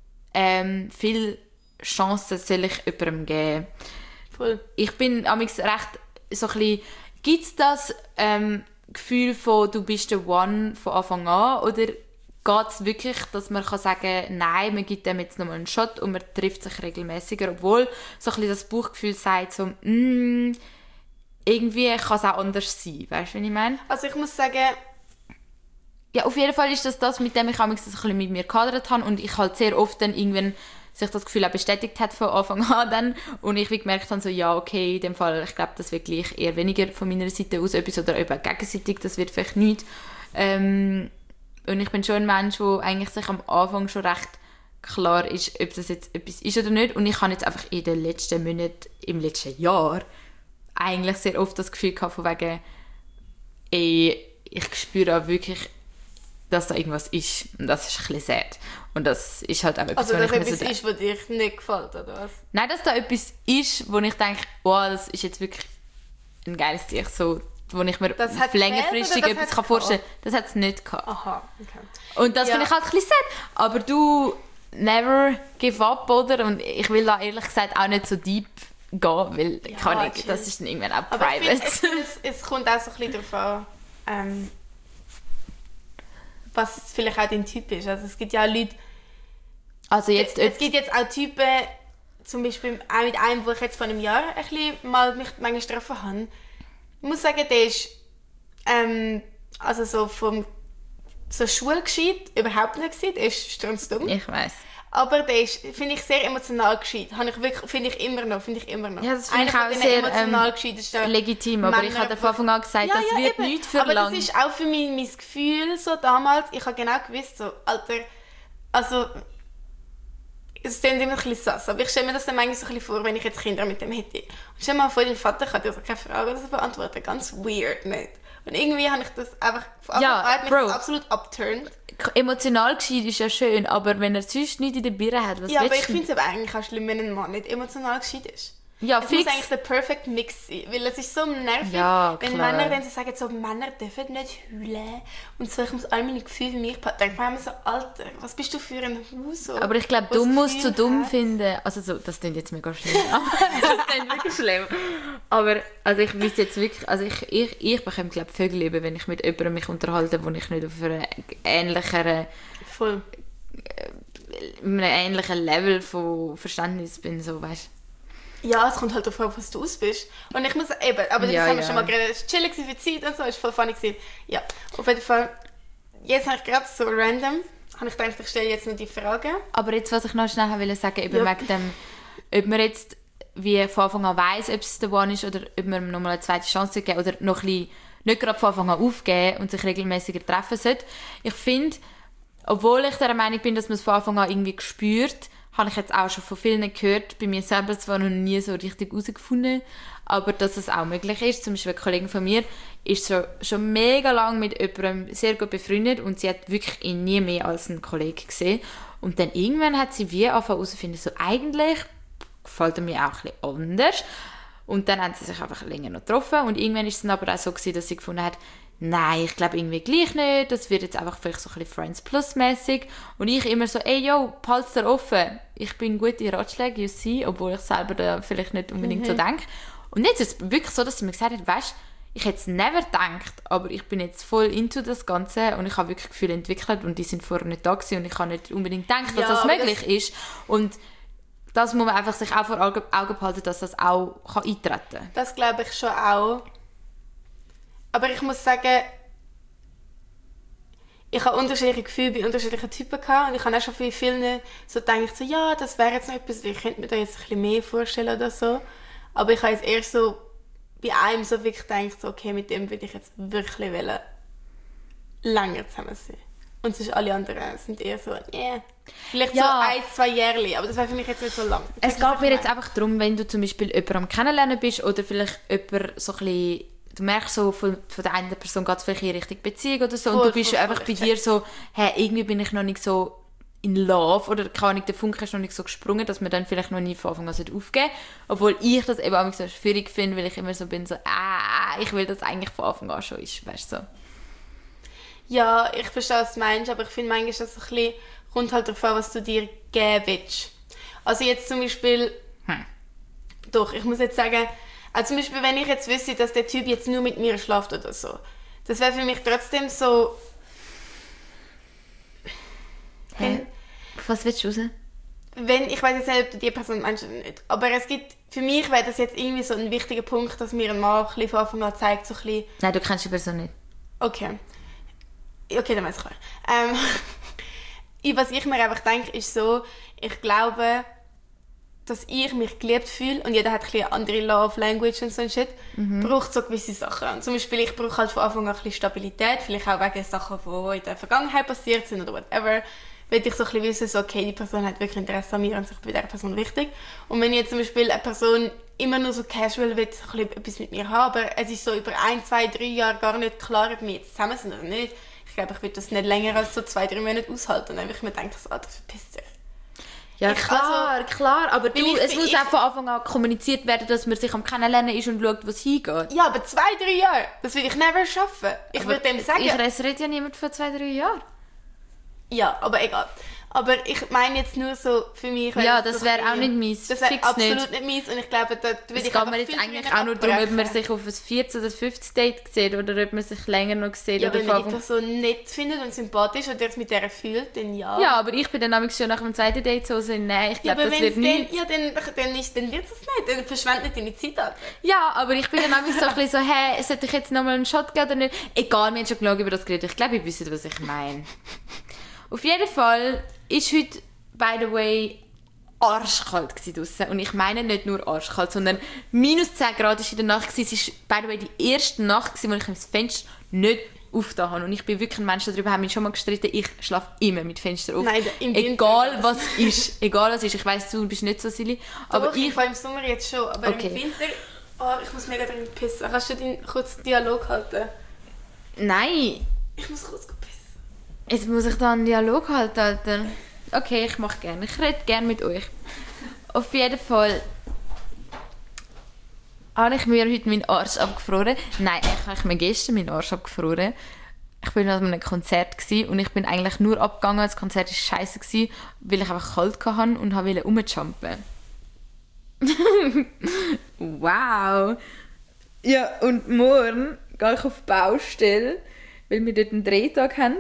ähm, viele Chancen soll ich jemandem geben. Voll. Ich bin amigs recht so ein bisschen, gibt es das ähm, Gefühl von, du bist der One von Anfang an, oder geht es wirklich, dass man kann sagen, nein, man gibt dem jetzt nochmal einen Shot und man trifft sich regelmäßiger, obwohl so ein bisschen das Bauchgefühl sagt so, mm, irgendwie kann es auch anders sein, weißt du, was ich meine? Also ich muss sagen, Ja, auf jeden Fall ist das das, mit dem ich amigs das ein bisschen mit mir gehadert habe und ich halt sehr oft dann irgendwann sich das Gefühl auch bestätigt hat von Anfang an dann und ich wie gemerkt habe, so ja, okay, in dem Fall, ich glaube, das wird gleich eher weniger von meiner Seite aus etwas oder eben gegenseitig, das wird vielleicht nichts. Ähm, und ich bin schon ein Mensch, der eigentlich sich am Anfang schon recht klar ist, ob das jetzt etwas ist oder nicht und ich habe jetzt einfach in den letzten Monaten, im letzten Jahr eigentlich sehr oft das Gefühl gehabt, von wegen, ey, ich spüre auch wirklich, dass da irgendwas ist. Und das ist ein bisschen sad. Und das ist halt auch etwas, also wo dass ich mir etwas so denke- ist, was dir nicht gefällt, oder was? Nein, dass da etwas ist, wo ich denke, wow, das ist jetzt wirklich ein geiles Tier, so, wo ich mir Das hat längerfristig gefehlt oder das etwas hat's kann vorstellen kann. Das hat es nicht gehabt. Aha, okay. Und das Ja. finde ich halt ein bisschen sad. Aber du, never give up, oder? Und ich will da ehrlich gesagt auch nicht so deep gehen, weil Ja, kann ich, chill. das ist dann irgendwann auch Aber ich private. finde, ich find, es, es kommt auch so ein bisschen darauf an, ähm, was vielleicht auch dein Typ ist. Also es gibt ja auch Leute, Also jetzt, es gibt jetzt auch Typen, zum Beispiel auch mit einem, wo ich jetzt vor einem Jahr ein bisschen mal mich manchmal getroffen habe. Ich muss sagen, der ist ähm, also so vom so schulgescheit überhaupt nicht gewesen. Der ist strunzdumm. ich weiss. Aber der ist, finde ich, sehr emotional gescheit. Habe ich wirklich, finde ich immer noch, finde ich immer noch. Ja, das finde ich Einer auch von sehr, den emotional ähm, gescheitesten Legitim, aber ich Männer, habe von Anfang an gesagt, Ja, das ja, wird eben. nichts für aber lang. das ist auch für mich mein Gefühl so damals. Ich habe genau gewusst, so, Alter, also es klingt immer ein bisschen sass, aber ich stelle mir das dann manchmal so ein bisschen vor, wenn ich jetzt Kinder mit dem hätte. Und stell dir mal vor, dein Vater kann dir so keine Frage oder so beantworten. Ganz weird, nicht? Und irgendwie habe ich das einfach von Anfang Ja, an hat mich Bro. das absolut abturned. Emotional gescheit ist ja schön, aber wenn er sonst nichts in der Birne hat, was Ja, aber ich willst du? finde es aber eigentlich auch schlimm, wenn ein Mann nicht emotional gescheit ist. Ja, Es fix. muss eigentlich der perfect Mix sein, weil es ist so nervig, Ja, wenn klar. Männer dann so sagen, so, Männer dürfen nicht heulen und so, ich muss all meine Gefühle für mich behalten. Dann denke ich mir so, Alter, was bist du für ein Haus? So, Aber ich glaube, was dumm musst Gefühl du dumm hat. finden. Also so, das klingt jetzt mega schlimm. das klingt wirklich schlimm. Aber also ich wüsste jetzt wirklich, also ich, ich, ich bekomme glaube Vögel lieber, wenn ich mit jemandem mich unterhalte, wo ich nicht auf einem ähnlicheren, Voll. einem ähnlichen Level von Verständnis bin, so, weißt. Ja, es kommt halt darauf an, was du aus bist. Und ich muss eben, aber das Ja, haben wir ja. schon mal geredet, es war chillig für die Zeit und so, es war voll funny gewesen. Ja, auf jeden Fall, jetzt habe ich gerade so random, habe ich gedacht, ich stelle jetzt noch die Frage. Aber jetzt, was ich noch schnell wollte sagen, eben Ja. wegen dem, ob man jetzt wie von Anfang an weiss, ob es der One ist oder ob man ihm nochmal eine zweite Chance geben oder noch ein bisschen nicht gerade von Anfang an aufgeben und sich regelmäßiger treffen sollte. Ich finde, obwohl ich der Meinung bin, dass man es von Anfang an irgendwie spürt, habe ich jetzt auch schon von vielen gehört, bei mir selber zwar noch nie so richtig herausgefunden, aber dass es auch möglich ist. Zum Beispiel eine Kollegin von mir ist so, schon mega lange mit jemandem sehr gut befreundet und sie hat wirklich ihn nie mehr als einen Kollegen gesehen. Und dann irgendwann hat sie wie angefangen herauszufinden, so eigentlich gefällt er mir auch ein bisschen anders. Und dann haben sie sich einfach länger noch getroffen und irgendwann ist es dann aber auch so gewesen, dass sie gefunden hat, nein, ich glaube irgendwie gleich nicht, das wird jetzt einfach vielleicht so ein bisschen Friends Plus mäßig. Und ich immer so, ey, yo, behalt's dir offen. Ich bin gut in Ratschlägen, you see, obwohl ich selber da vielleicht nicht unbedingt mhm. so denke. Und jetzt ist es wirklich so, dass sie mir gesagt hat, weißt, ich hätte es never gedacht, aber ich bin jetzt voll into das Ganze und ich habe wirklich Gefühle entwickelt und die sind vorher nicht da gewesen und ich habe nicht unbedingt gedacht, dass ja, das möglich das ist. Und das muss man einfach sich auch vor Augen behalten, dass das auch kann eintreten kann. Das glaube ich schon auch. Aber ich muss sagen, ich habe unterschiedliche Gefühle bei unterschiedlichen Typen gehabt und ich habe auch schon bei vielen so gedacht, so, ja, das wäre jetzt noch etwas, ich könnte mir da jetzt ein bisschen mehr vorstellen oder so. Aber ich habe jetzt erst so bei einem so wirklich gedacht, so, okay, mit dem würde ich jetzt wirklich wollen, länger zusammen sein. Und sonst alle anderen sind eher so, yeah. Vielleicht ja. so ein, zwei Jahre, aber das wäre für mich jetzt nicht so lang. Es geht mir jetzt einfach darum, wenn du zum Beispiel jemanden am Kennenlernen bist oder vielleicht jemanden so ein bisschen, du merkst so, von, von der einen Person geht es vielleicht in Richtung Beziehung oder so voll, und du bist voll, einfach voll, bei dir so, hey, irgendwie bin ich noch nicht so in Love oder keine Ahnung, der Funke ist noch nicht so gesprungen, dass man dann vielleicht noch nie von Anfang an aufgeben sollte. Obwohl ich das eben auch so schwierig finde, weil ich immer so bin, so, ah, ich will, dass es eigentlich von Anfang an schon ist, weißt du so. Ja, ich verstehe, was du meinst, aber ich finde manchmal, dass es ein bisschen, kommt halt darauf an, was du dir geben willst. Also jetzt zum Beispiel, hm. doch, ich muss jetzt sagen, also zum Beispiel, wenn ich jetzt wüsste, dass der Typ jetzt nur mit mir schläft oder so, das wäre für mich trotzdem so... Wenn, was willst du raus? Wenn, ich weiß jetzt nicht, ob du die Person meinst oder nicht, aber es gibt, für mich wäre das jetzt irgendwie so ein wichtiger Punkt, dass mir ein Mann ein bisschen von Anfang an zeigt, so ein bisschen... Nein, du kennst die Person nicht. Okay. Okay, dann weiß ich klar. Ähm, was ich mir einfach denke, ist so, ich glaube, dass ich mich geliebt fühle und jeder hat ein bisschen andere Love Language und so ein Shit, mhm. braucht so gewisse Sachen. Und zum Beispiel, ich brauche halt von Anfang an ein bisschen Stabilität, vielleicht auch wegen Sachen, die in der Vergangenheit passiert sind oder whatever. Will ich so ein bisschen wissen, so, okay, die Person hat wirklich Interesse an mir und ich bin dieser Person wichtig. Und wenn jetzt zum Beispiel eine Person immer nur so casual will, so ein etwas mit mir haben, aber es ist so über ein, zwei, drei Jahre gar nicht klar, ob wir jetzt zusammen sind oder nicht, ich glaube, ich würde das nicht länger als so zwei, drei Monate aushalten und einfach mir denke, so, Alter, verpiss dich. Ja, ich, klar, also, klar, aber du, ich, es muss ich, auch von Anfang an kommuniziert werden, dass man sich am Kennenlernen ist und schaut, wo es hingeht. Ja, aber zwei, drei Jahre, das würde ich never schaffen. Ich würde dem sagen... Ich rede ja niemand von zwei, drei Jahren. Ja, aber egal. Aber ich meine jetzt nur so für mich... Ja, das wäre auch nicht meins. Das wäre absolut nicht meins und ich glaube, da würde ich... Es geht mir jetzt eigentlich auch nur darum, ob man sich auf ein viertes oder fünftes Date sieht oder ob man sich länger noch sieht. Ja, oder wenn man die Person nett findet und sympathisch oder es mit der fühlt, dann ja. Ja, aber ich bin dann nämlich schon nach dem zweiten Date so, so nein, ich glaube, ja, das wird nicht. Ja, dann, dann, ist, dann wird es nicht. Dann verschwendet deine Zeit ab. Ja, aber ich bin dann nämlich so ein bisschen so, hey, sollte ich jetzt nochmal einen Shot geben oder nicht? Egal, wir haben schon genug über das geredet. Ich glaube, ihr wisst, was ich meine. Auf jeden Fall ist heute, by the way, arschkalt draussen. Und ich meine nicht nur arschkalt, sondern minus zehn Grad war in der Nacht. Es war, by the way, die erste Nacht, wo ich das Fenster nicht aufgetan habe. Und ich bin wirklich ein Mensch, darüber haben wir schon mal gestritten, ich schlafe immer mit Fenster auf. Nein, im egal Winter. Was ist. Egal was ist. Ich weiss, du bist nicht so silly. Aber Doch, ich fahre im Sommer jetzt schon. Aber okay. Im Winter... Oh, ich muss mega drin pissen. Kannst du den kurz Dialog halten? Nein. Ich muss kurz pissen. Jetzt muss ich da einen Dialog halten, Alter. Okay, ich mache gerne. Ich rede gerne mit euch. Auf jeden Fall habe ich mir heute meinen Arsch abgefroren. Nein, ich habe mir gestern meinen Arsch abgefroren. Ich war an einem Konzert und ich bin eigentlich nur abgegangen. Das Konzert war scheiße, weil ich einfach kalt hatte und wollte rumjumpen. Wow. Ja, und morgen gehe ich auf die Baustelle, weil wir dort einen Drehtag haben.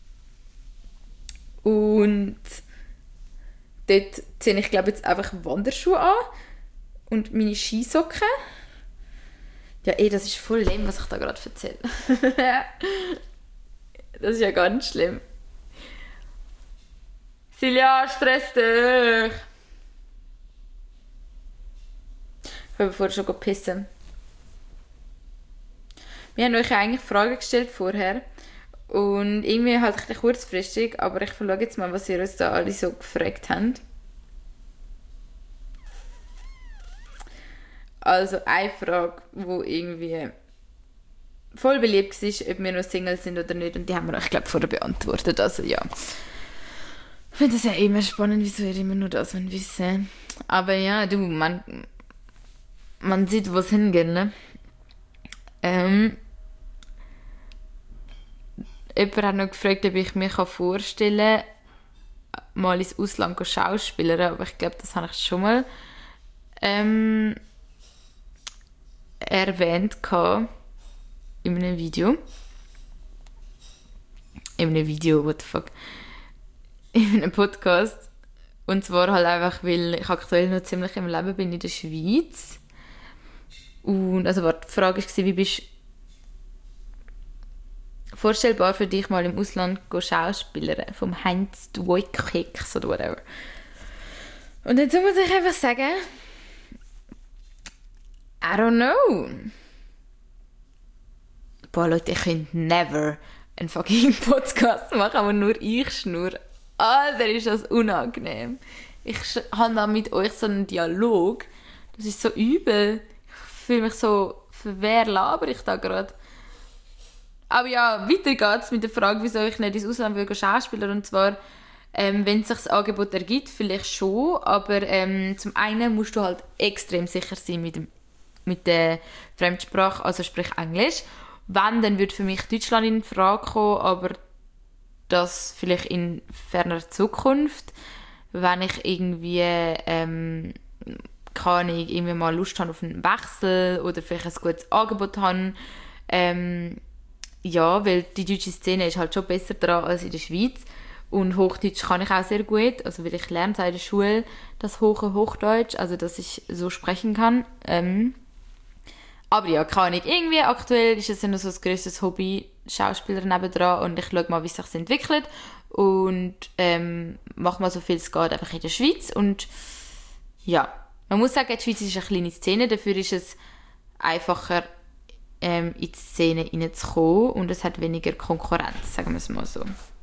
Und dort ziehe ich, glaube jetzt einfach Wanderschuhe an und meine Skisocken. Ja, ey, das ist voll lame, was ich da gerade erzähle. Das ist ja ganz schlimm. Silja, stress dich! Ich habe vorher schon gepissen. Wir haben euch eigentlich Fragen gestellt vorher. Und irgendwie halt ein bisschen kurzfristig, aber ich schaue jetzt mal, was ihr uns da alle so gefragt habt. Also eine Frage, die irgendwie voll beliebt war, ob wir noch Single sind oder nicht. Und die haben wir euch, glaube ich, vorher beantwortet. Also ja. Ich finde das ja immer spannend, wieso ihr immer nur das wissen. Aber ja, du, man, man sieht, wo es hingeht, ne? Ähm, jemand hat noch gefragt, ob ich mir vorstellen kann, mal ins Ausland zu schauspielern. Aber ich glaube, das habe ich schon mal ähm, erwähnt gehabt. In einem Video. In einem Video, what the fuck. In einem Podcast. Und zwar halt einfach, weil ich aktuell noch ziemlich im Leben bin in der Schweiz. Und also warte, die Frage war, wie bist du vorstellbar für dich mal im Ausland schauspielern? Vom Heinz Duikeks oder whatever. Und dazu muss ich einfach sagen, I don't know. Boah, Leute, ich könnte never einen fucking Podcast machen, aber nur ich schnurre. Alter, ist das unangenehm. Ich habe da mit euch so einen Dialog. Das ist so übel. Ich fühle mich so, für wer laber ich da gerade? Aber ja, weiter geht's mit der Frage, wieso ich nicht ins Ausland will schauspielern. Und zwar, ähm, wenn es sich das Angebot ergibt, vielleicht schon. Aber ähm, zum einen musst du halt extrem sicher sein mit, dem, mit der Fremdsprache, also sprich Englisch. Wenn, dann würde für mich Deutschland in Frage kommen, aber das vielleicht in ferner Zukunft. Wenn ich irgendwie, ähm, kann ich irgendwie mal Lust habe auf einen Wechsel oder vielleicht ein gutes Angebot habe. Ähm, ja, weil die deutsche Szene ist halt schon besser dran als in der Schweiz. Und Hochdeutsch kann ich auch sehr gut, also weil ich lerne seit der Schule das hohe Hochdeutsch, also dass ich so sprechen kann. Ähm, Aber ja, keine Ahnung. Irgendwie aktuell ist es ja noch so das grösstes Hobby, Schauspieler nebendran, und ich schaue mal, wie es sich entwickelt und ähm, mache mal so viel es geht einfach in der Schweiz. Und ja, man muss sagen, die Schweiz ist eine kleine Szene, dafür ist es einfacher, ähm, in die Szene reinzukommen und es hat weniger Konkurrenz, sagen wir es mal so.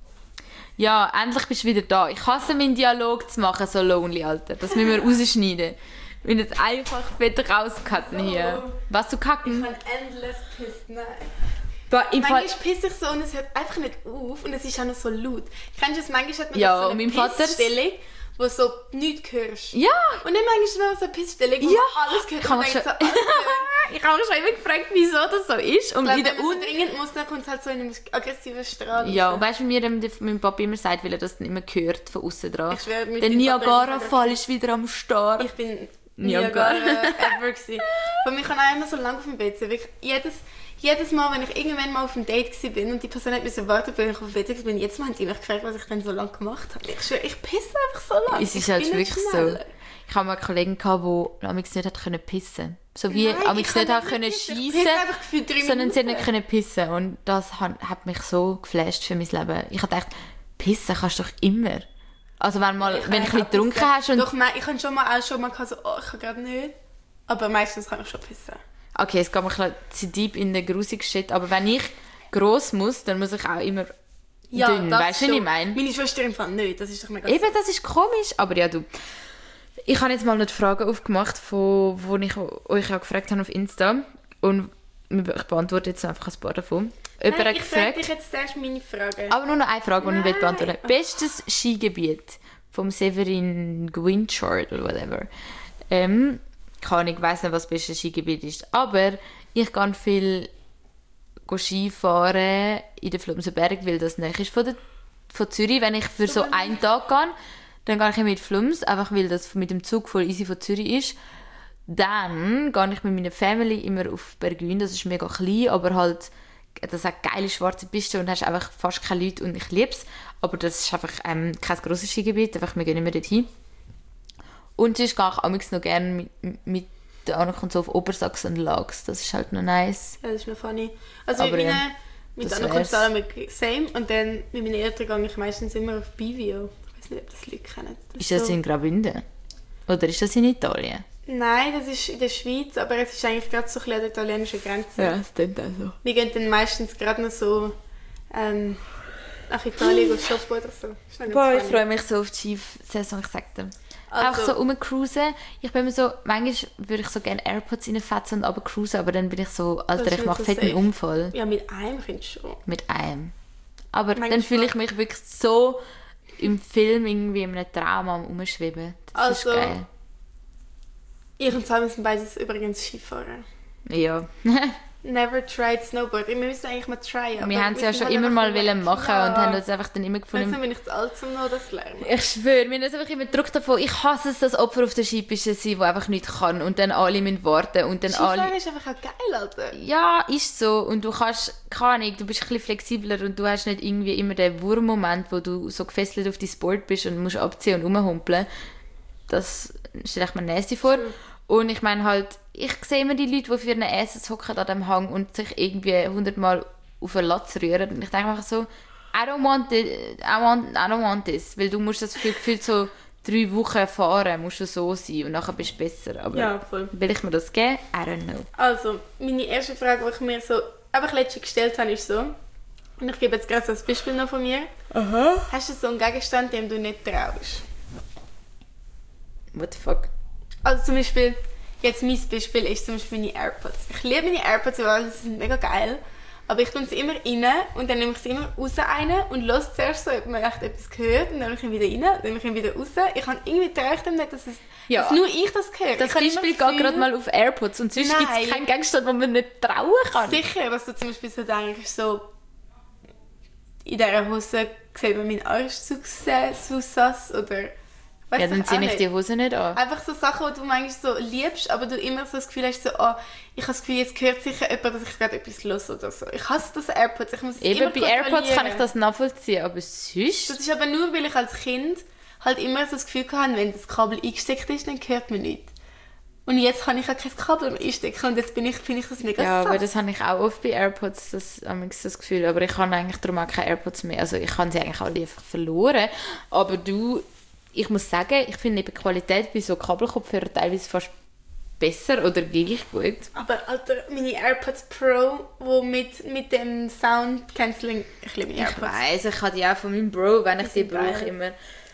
Ja, endlich bist du wieder da. Ich hasse meinen Dialog zu machen, so lonely, Alter. Das müssen wir rausschneiden. Ich bin jetzt einfach fett rauscutten hier. Was, du kacken? Ich kann endless pissen, nein. Boah, im manchmal Fall... pisse ich so und es hört einfach nicht auf und es ist auch noch so laut. Kennst du das? Manchmal hat man Ja, so und eine mein Vater- Pissstelle, wo so nichts hörst. Ja! Und dann manchmal noch so eine Pissstelle, wo Ja. man alles hört. Ich habe und mich denkt schon... so, Alter, ich habe mich schon immer gefragt, wieso das so ist. Und ich in glaube, der wenn man Un- so dringend muss, dann kommt es halt so in einem aggressiven Strahl Ja, raus. und weißt du, wie mir dem- mein Papa immer sagt, weil er das dann immer hört von außen dran. Ich schwöre, mit Der deinem Papa Niagara-Fall ist wieder am Start. Ich bin Niagara. Niagara ever gewesen. Aber ich kann auch immer so lange auf dem W C. Wirklich jedes, jedes Mal, wenn ich irgendwann mal auf einem Date war und die Person hat müssen warten, bis ich auf dem W C bin, jetzt mal haben die mich gefragt, was ich dann so lange gemacht habe. Ich schwöre, ich pisse einfach so lange. Es ist ich halt bin nicht wirklich schneller. so. Ich hatte mal einen Kollegen, der amigs nicht hat können pissen. So wie Nein, amigs ich kann nicht hat nicht können pissen. Ich schiessen, pisse einfach für drei sondern sie hat nicht Minuten. können pissen. Und das hat, hat mich so geflasht für mein Leben. Ich habe gedacht, pissen kannst du doch immer. Also wenn, mal, Ich wenn du kann ein bisschen auch getrunken pissen. hast und... Doch, nein, ich habe schon mal auch schon mal gehabt, so, oh, ich kann gerade nicht. Aber meistens kann ich schon pissen. Okay, es geht mir ein bisschen zu deep in den grusigen Shit, aber wenn ich gross muss, dann muss ich auch immer dünn. das Weißt du, was schon. ich meine? Meine Schwester im Fall nicht, das ist doch mega Eben, das ist komisch, aber ja, du. Ich habe jetzt mal noch die Fragen aufgemacht, von, wo ich euch auch gefragt habe auf Insta. Und ich beantworte jetzt einfach ein paar davon. Jemand Nein, hat ich frage gefragt, dich jetzt zuerst meine Frage. aber nur noch eine Frage, die ich Nein. will beantworten will. Bestes Skigebiet vom Severin Gwinchard oder whatever. Ähm, kann ich weiss nicht, was das beste Skigebiet ist. Aber ich gehe viel Skifahren in den Flumsenberg, weil das näher ist von, der, von Zürich. Wenn ich für so einen Tag gehe, dann gehe ich mit Flums, einfach weil das mit dem Zug voll easy von Zürich ist. Dann gehe ich mit meiner Family immer auf Bergün, das ist mega klein, aber halt, das hat geile schwarze Piste und hast einfach fast keine Leute und ich liebe es. Aber das ist einfach ähm, kein grosses Skigebiet, einfach wir gehen immer dorthin. Und sonst gehe ich amigs noch gerne mit, mit der Ankunft so auf Obersachsen und Lags, das ist halt noch nice. Ja, das ist noch funny. Also Aber mit ja, meinen, mit das anderen wär's. kommt es mit Same und dann mit meinen Eltern gehe ich meistens immer auf Bivio. Ich weiß nicht, ob das Leute kennen. Ist das so, in Graubünden? Oder ist das in Italien? Nein, das ist in der Schweiz, aber es ist eigentlich gerade so ein bisschen an der italienischen Grenze. Ja, das klingt auch so. Wir gehen dann meistens gerade noch so ähm, nach Italien shoppen oder so. Ist noch ganz Boah, ich funny. freue mich so auf die Ski-Saison, ich sag dir. Also- Einfach so rumcruisen. Ich bin immer so, manchmal würde ich so gerne AirPods reinfetzen und aber cruisen, aber dann bin ich so, Das Alter, ist ich nicht mache so fett einen safe. Unfall. Ja, mit einem kannst du schon. Mit einem. Aber Manchmal dann fühle ich mich wirklich so im Film irgendwie in einem Traum am Umschweben. Das Also- ist geil. Ich und Simon sind beides übrigens Skifahrer. Ja. Never tried Snowboard. Wir müssen eigentlich mal tryen. Wir haben es ja schon immer mal wollen machen und haben uns einfach dann immer gefunden. Langsam bin ich zu alt, um noch das zu lernen. Ich schwöre, wir haben uns einfach immer Druck davon. Ich hasse es, das Opfer auf der Skipiste sein, das einfach nicht kann und dann alle müssen warten und dann Skifahren alle... ist einfach auch geil, Alter. Ja, ist so. Und du kannst, keine Ahnung, du bist ein bisschen flexibler und du hast nicht irgendwie immer den Wurmmoment, wo du so gefesselt auf dein Board bist und musst abziehen und rumhumpeln. Das stelle ich mir nasty vor. Und ich meine halt, ich sehe immer die Leute, die für ihren Essen hocken an dem Hang und sich irgendwie hundertmal auf den Latz rühren. Und ich denke einfach so, I don't want this, I, want, I don't want this. Weil du musst das gefühlt so drei Wochen fahren, musst du so sein und nachher bist du besser. Aber Ja, voll. will ich mir das geben? I don't know. Also, meine erste Frage, die ich mir so einfach letztens gestellt habe, ist so, und ich gebe jetzt gerade so ein Beispiel noch von mir. Aha. Hast du so einen Gegenstand, dem du nicht traust? What the fuck? Also zum Beispiel, jetzt mein Beispiel ist zum Beispiel meine AirPods. Ich liebe meine AirPods, weil sie sind mega geil. Aber ich tue sie immer rein und dann nehme ich sie immer raus rein und höre zuerst so, ob man echt etwas hört und dann nehme ich ihn wieder rein und dann nehme ich ihn wieder raus. Ich habe irgendwie gedacht, dass, es, Ja. dass nur ich das höre. Das Ich habe immer Beispiel das geht gerade mal auf AirPods und sonst gibt Nein. es keinen Gegenstand, den man nicht trauen kann. Sicher, dass du zum Beispiel so denkst, so in dieser Hose sieht man meinen Arsch zu so sass oder weiss Ja, dann auch ziehe ich nicht. die Hose nicht an. Einfach so Sachen, die du manchmal so liebst, aber du immer so das Gefühl hast, so, oh, ich habe das Gefühl, jetzt hört sicher jemand, dass ich gerade etwas los oder so. Ich hasse das AirPods, ich muss es immer Eben bei AirPods kann ich kontrollieren. das nachvollziehen, aber sonst... Das ist aber nur, weil ich als Kind halt immer so das Gefühl hatte, wenn das Kabel eingesteckt ist, dann hört man nichts. Und jetzt kann ich auch kein Kabel mehr einstecken und jetzt bin ich, finde ich das mega Ja, aber sass. das habe ich auch oft bei AirPods, das, das Gefühl. Aber ich habe eigentlich darum auch keine AirPods mehr. Also ich habe sie eigentlich alle einfach verloren. Aber du, ich muss sagen, ich finde eben die Qualität bei so Kabelkopfhörern teilweise fast besser oder gleich gut. Aber Alter, meine AirPods Pro, wo mit, mit dem Sound Cancelling, ich liebe meine Ich AirPods. weiss, ich habe die auch von meinem Bro, wenn ich die sind brauche, geil. immer.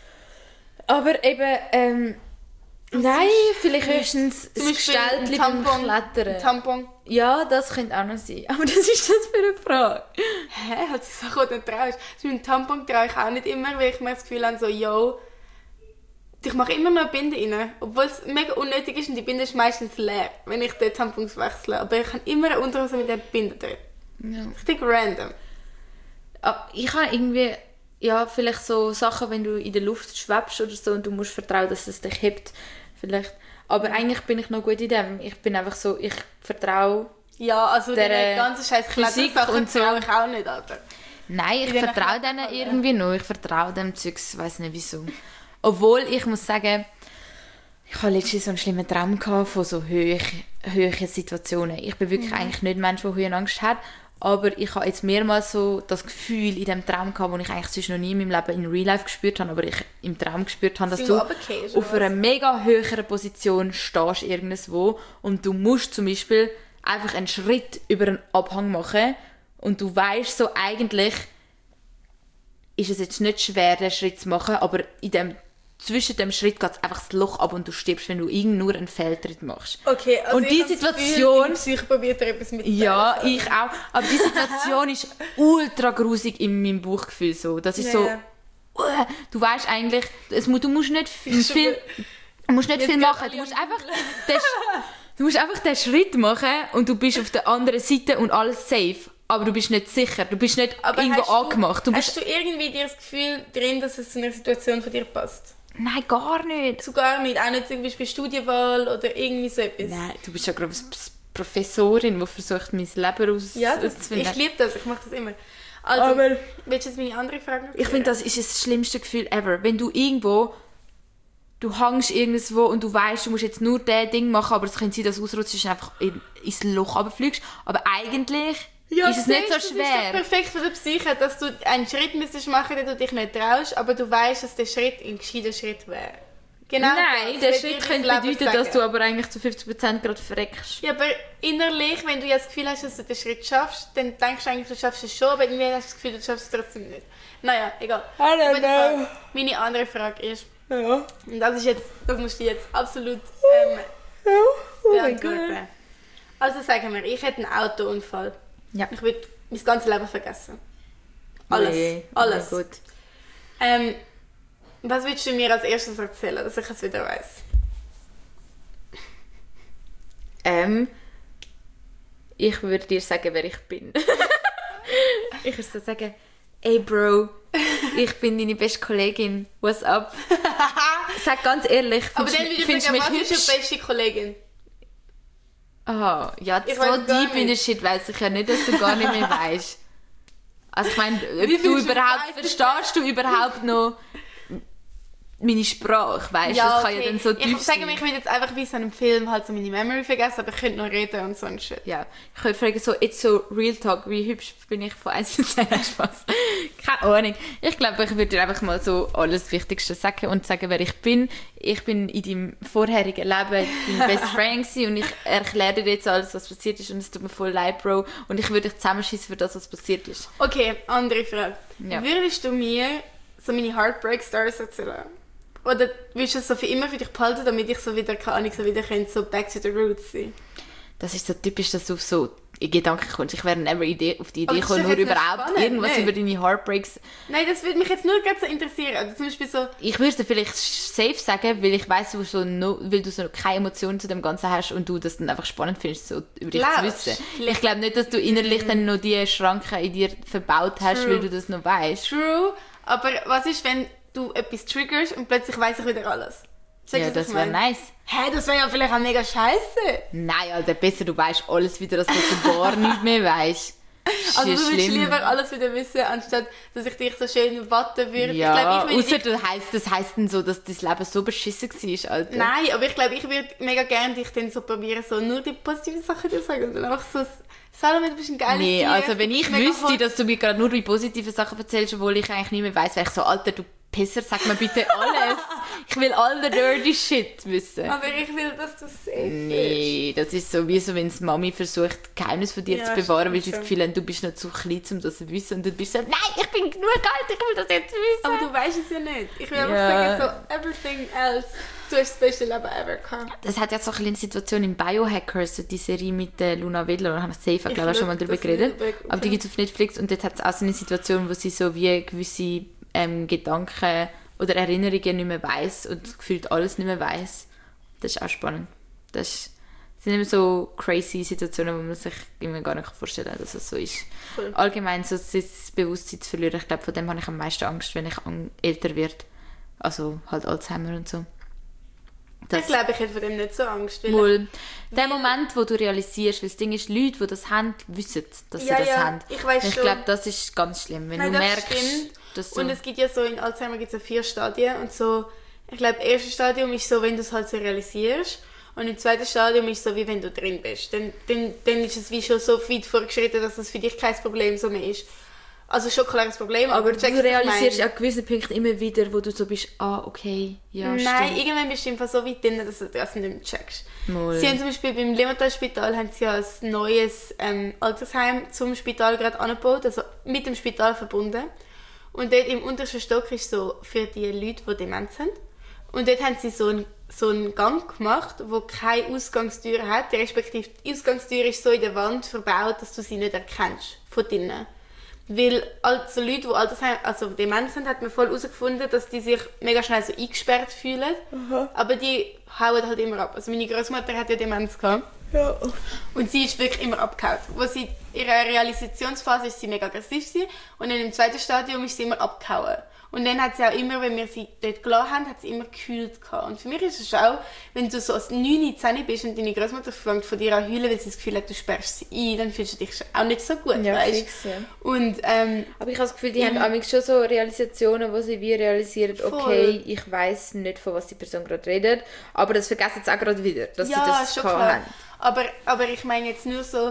Aber eben, ähm, nein, vielleicht höchstens Zum das Beispiel Gestellt ein beim Tampon, ein Klettern. Tampon. Ja, das könnte auch noch sein. Aber das ist das für eine Frage. Hä? Hat sie Sachen, die du nicht traust? Mit dem Tampon traue ich auch nicht immer, weil ich mir das Gefühl habe, so, yo, ich mache immer noch eine Binde rein. Obwohl es mega unnötig ist und die Binde ist meistens leer, wenn ich den Tampons wechsle. Aber ich habe immer eine Unterhose mit der Binde drin. Ja. Richtig random. Aber ich habe irgendwie, ja, vielleicht so Sachen, wenn du in der Luft schwebst oder so und du musst vertrauen, dass es dich hebt, vielleicht. Aber eigentlich bin ich noch gut in dem. Ich bin einfach so, ich vertraue. Ja, also Der, der ganzen scheiß Physik Klettersachen und so. traue ich auch nicht, Alter. Nein, ich In den vertraue Kletterhallen. denen irgendwie noch. Ich vertraue dem Zeugs, ich weiß nicht wieso. Obwohl, ich muss sagen, ich hatte letztens so einen schlimmen Traum gehabt von so hohen, hohen Situationen. Ich bin wirklich eigentlich nicht ein Mensch, der Höhenangst hat. Aber ich habe jetzt mehrmals so das Gefühl in diesem Traum gehabt, das ich eigentlich sonst noch nie in meinem Leben in Real Life gespürt habe, aber ich im Traum gespürt habe, dass Sind du wir runtergefallen, auf oder einer mega höheren Position stehst irgendwo und du musst zum Beispiel einfach einen Schritt über einen Abhang machen und du weißt so eigentlich, ist es jetzt nicht schwer, den Schritt zu machen, aber in dem, zwischen dem Schritt geht es einfach das Loch ab und du stirbst, wenn du irgend nur einen Fehltritt machst. Okay, also Und ich die habe das Situation- Gefühl, Psyche probiert dir etwas mitzuteilen. Ja, ich auch. Aber die Situation ist ultra grusig in meinem Bauchgefühl. So. Das ist Ja, so, ja. uh, du weißt eigentlich, es, mu- du musst nicht viel, Ich viel, du musst nicht Jetzt viel geht machen. alle Du musst am einfach den, du musst einfach den Schritt machen und du bist auf der anderen Seite und alles safe. Aber du bist nicht sicher. Du bist nicht Aber irgendwo hast du- angemacht. Du Hast bist, du irgendwie dir das Gefühl drin, dass es zu einer Situation von dir passt? nein, gar nicht. So gar nicht. Auch nicht zum Beispiel Studienwahl oder irgendwie so etwas. Nein, du bist ja gerade eine Professorin, die versucht, mein Leben rauszufinden. Ja, das, ich liebe das. Ich mache das immer. Also, Aber- willst du jetzt meine andere Frage noch Ich finde, das ist das schlimmste Gefühl ever. Wenn du irgendwo, du hängst irgendwo und du weißt, du musst jetzt nur das Ding machen, aber es könnte sein, dass du ausrutschst und einfach in, ins Loch runterfliegst. Aber eigentlich Ja, ist es nicht so siehst du, schwer. Das ist doch perfekt für die Psyche, dass du einen Schritt müsstest machen, den du dich nicht traust, aber du weißt, dass der Schritt ein gescheiter Schritt wäre. Genau Nein, das der will Schritt dir könnte das Leben bedeuten, dass sagen. du aber eigentlich zu fünfzig Prozent gerade verreckst. Ja, aber innerlich, wenn du ja das Gefühl hast, dass du den Schritt schaffst, dann denkst du eigentlich, du schaffst es schon, aber irgendwie hast du das Gefühl, du schaffst es trotzdem nicht. Naja, egal. I don't Auf jeden Fall, know. meine andere Frage ist, Ja. und das ist jetzt, das musst du jetzt absolut ähm, Oh mein Gott. beantworten. Also sagen wir, ich hätte einen Autounfall. Ja. Ich würde mein ganzes Leben vergessen. Alles. Ui, Alles. Oh mein Gott. Ähm, was willst du mir als erstes erzählen, dass ich es wieder weiss? Ähm, ich würde dir sagen, wer ich bin. Ich würde so sagen, ey Bro, ich bin deine beste Kollegin. What's up? Sag ganz ehrlich, Aber findest dann du würde ich findest du sagen, mich was ist hübsch? deine beste Kollegin? Aha, ja, Ich so weiss gar deep in der nicht. Shit weiss ich ja nicht, dass du gar nicht mehr weißt. Also ich meine, Wie ob du viel überhaupt, Schweizer- verstehst du überhaupt noch meine Sprache, weißt du? Das kann ja dann so tief Ich sage sein. mir, ich will jetzt einfach wie so einem Film halt so meine Memory vergessen, aber ich könnte noch reden und so ein Shit. Ja, ich könnte fragen, so, jetzt so Real Talk, wie hübsch bin ich von eins bis zehn? Spaß. Keine Ahnung. Ich glaube, ich würde dir einfach mal so alles Wichtigste sagen und sagen, wer ich bin. Ich bin in deinem vorherigen Leben dein Best Friend gewesen und ich erkläre dir jetzt alles, was passiert ist und es tut mir voll leid, Bro. Und ich würde dich zusammenschießen für das, was passiert ist. Okay, andere Frage. Ja. Würdest du mir so meine Heartbreak Stories erzählen? Oder willst du es so für immer für dich behalten, damit ich so wieder, keine Ahnung, so wieder könnte, so back to the roots sein? Das ist so typisch, dass du auf so in Gedanken kommst. Ich wäre never Idee, auf die Aber Idee das gekommen, ist nur doch jetzt nicht überhaupt spannend, irgendwas nein. über deine Heartbreaks. Nein, das würde mich jetzt nur gerade so interessieren. Oder zum Beispiel so, Ich würde dir vielleicht safe sagen, weil ich weiss, du so no, weil du so keine Emotionen zu dem Ganzen hast und du das dann einfach spannend findest, so über dich Glaubst zu wissen. du? Ich glaube nicht, dass du innerlich dann noch die Schranken in dir verbaut hast, True. weil du das noch weißt. true, aber was ist, wenn du etwas triggerst und plötzlich weiss ich wieder alles? Checkst Ja, du, was das ich wäre meine? nice. Hä, das wäre ja vielleicht auch mega scheiße. Nein, Alter, besser du weißt alles wieder, als dass du gar nicht mehr weißt. Das Also ist du würdest schlimm. lieber alles wieder wissen, anstatt dass ich dich so schön watten würde. Ja, ich glaube, ich außer würde... du heisst, das heisst dann so, dass dein Leben so beschissen war, Alter. Nein, aber ich glaube, ich würde mega gerne dich dann so probieren, so nur die positiven Sachen dir sagen. Und dann einfach so, Salome, du bist ein geiles Nee, Tier, also wenn du ich bist mega wüsste, hot. dass du mir gerade nur die positiven Sachen erzählst, obwohl ich eigentlich nicht mehr weiss, wäre ich so, Alter, du Pisser, sag mir bitte alles. Ich will all den dirty shit wissen. Aber ich will, dass du safe bist. Nee, das ist so wie so, wenn die Mami versucht, Geheimnis von dir Ja, zu bewahren, weil stimmt sie das schon. Gefühl haben, du bist noch zu klein, um das zu wissen. Und du bist so, nein, ich bin genug alt, ich will das jetzt wissen. Aber du weißt es ja nicht. Ich will einfach Ja. sagen, so, everything else, du hast das beste Leben ever gehabt. Das hat ja so eine kleine Situation in Biohackers, so die Serie mit äh, Luna Wedler, da habe ich safe, Ich glaube ich, schon mal schau drüber das geredet. nicht, Aber die gibt es auf Netflix und dort hat es auch so eine Situation, wo sie so wie gewisse ähm, Gedanken oder Erinnerungen nicht mehr weiss und gefühlt alles nicht mehr weiss. Das ist auch spannend. Das, ist, das sind immer so crazy Situationen, wo man sich immer gar nicht vorstellen kann, dass es so ist. Cool. Allgemein so das Bewusstsein zu verlieren, ich glaube, von dem habe ich am meisten Angst, wenn ich an- älter werde. Also halt Alzheimer und so. Ich glaube, ich hätte von dem nicht so Angst. Weil Wohl. Der Moment, wo du realisierst, weil das Ding ist, Leute, die das haben, wissen, dass Ja, sie das ja, haben. ich weiss Und ich schon. glaube, das ist ganz schlimm, wenn Nein, du das merkst, stimmt. dass du... Und es gibt ja so, in Alzheimer gibt es ja vier Stadien und so, ich glaube, das erste Stadium ist so, wenn du es halt so realisierst und im zweiten Stadium ist so, wie wenn du drin bist. Dann, dann, dann ist es wie schon so weit vorgeschritten, dass es für dich kein Problem so mehr ist. Also schon klar ein Problem, aber, aber du checkst, was ich realisierst meine? an gewissen Punkten immer wieder, wo du so bist, ah, okay, ja, Nein, stimmt. irgendwann bist du einfach so weit drin, dass du das nicht mehr checkst. Mal. Sie haben zum Beispiel beim Limmatal-Spital haben sie ja ein neues ähm, Altersheim zum Spital gerade angebaut, also mit dem Spital verbunden. Und dort im untersten Stock ist so für die Leute, die Demenz haben. Und dort haben sie so einen, so einen Gang gemacht, wo keine Ausgangstür hat, respektive die Ausgangstür ist so in der Wand verbaut, dass du sie nicht erkennst von drinnen. Weil also Leute, die Altersheim, also Demenz haben, hat man voll herausgefunden, dass die sich mega schnell so eingesperrt fühlen. Aber die hauen halt immer ab. Also meine Großmutter hat ja Demenz gehabt. Ja. Und sie ist wirklich immer abgehauen. Wo sie in ihrer Realisationsphase ist sie mega aggressiv gewesen, und dann im zweiten Stadium ist sie immer abgehauen. Und dann hat sie auch immer, wenn wir sie dort gelassen haben, hat sie immer gekühlt gehabt. Und für mich ist es auch, wenn du so als neun, zehn bist und deine Großmutter fängt von dir an zu heulen, weil sie das Gefühl hat, du sperrst sie ein, dann fühlst du dich auch nicht so gut, Ja, weißt? fix, ja. Und ähm, Aber ich habe das Gefühl, die Im- haben amigs schon so Realisationen, wo sie wie realisieren, Voll. okay, ich weiss nicht, von was die Person gerade redet, aber das vergessen sie auch gerade wieder, dass ja, sie das schon gehabt klar. haben. Aber, aber ich meine jetzt nur so,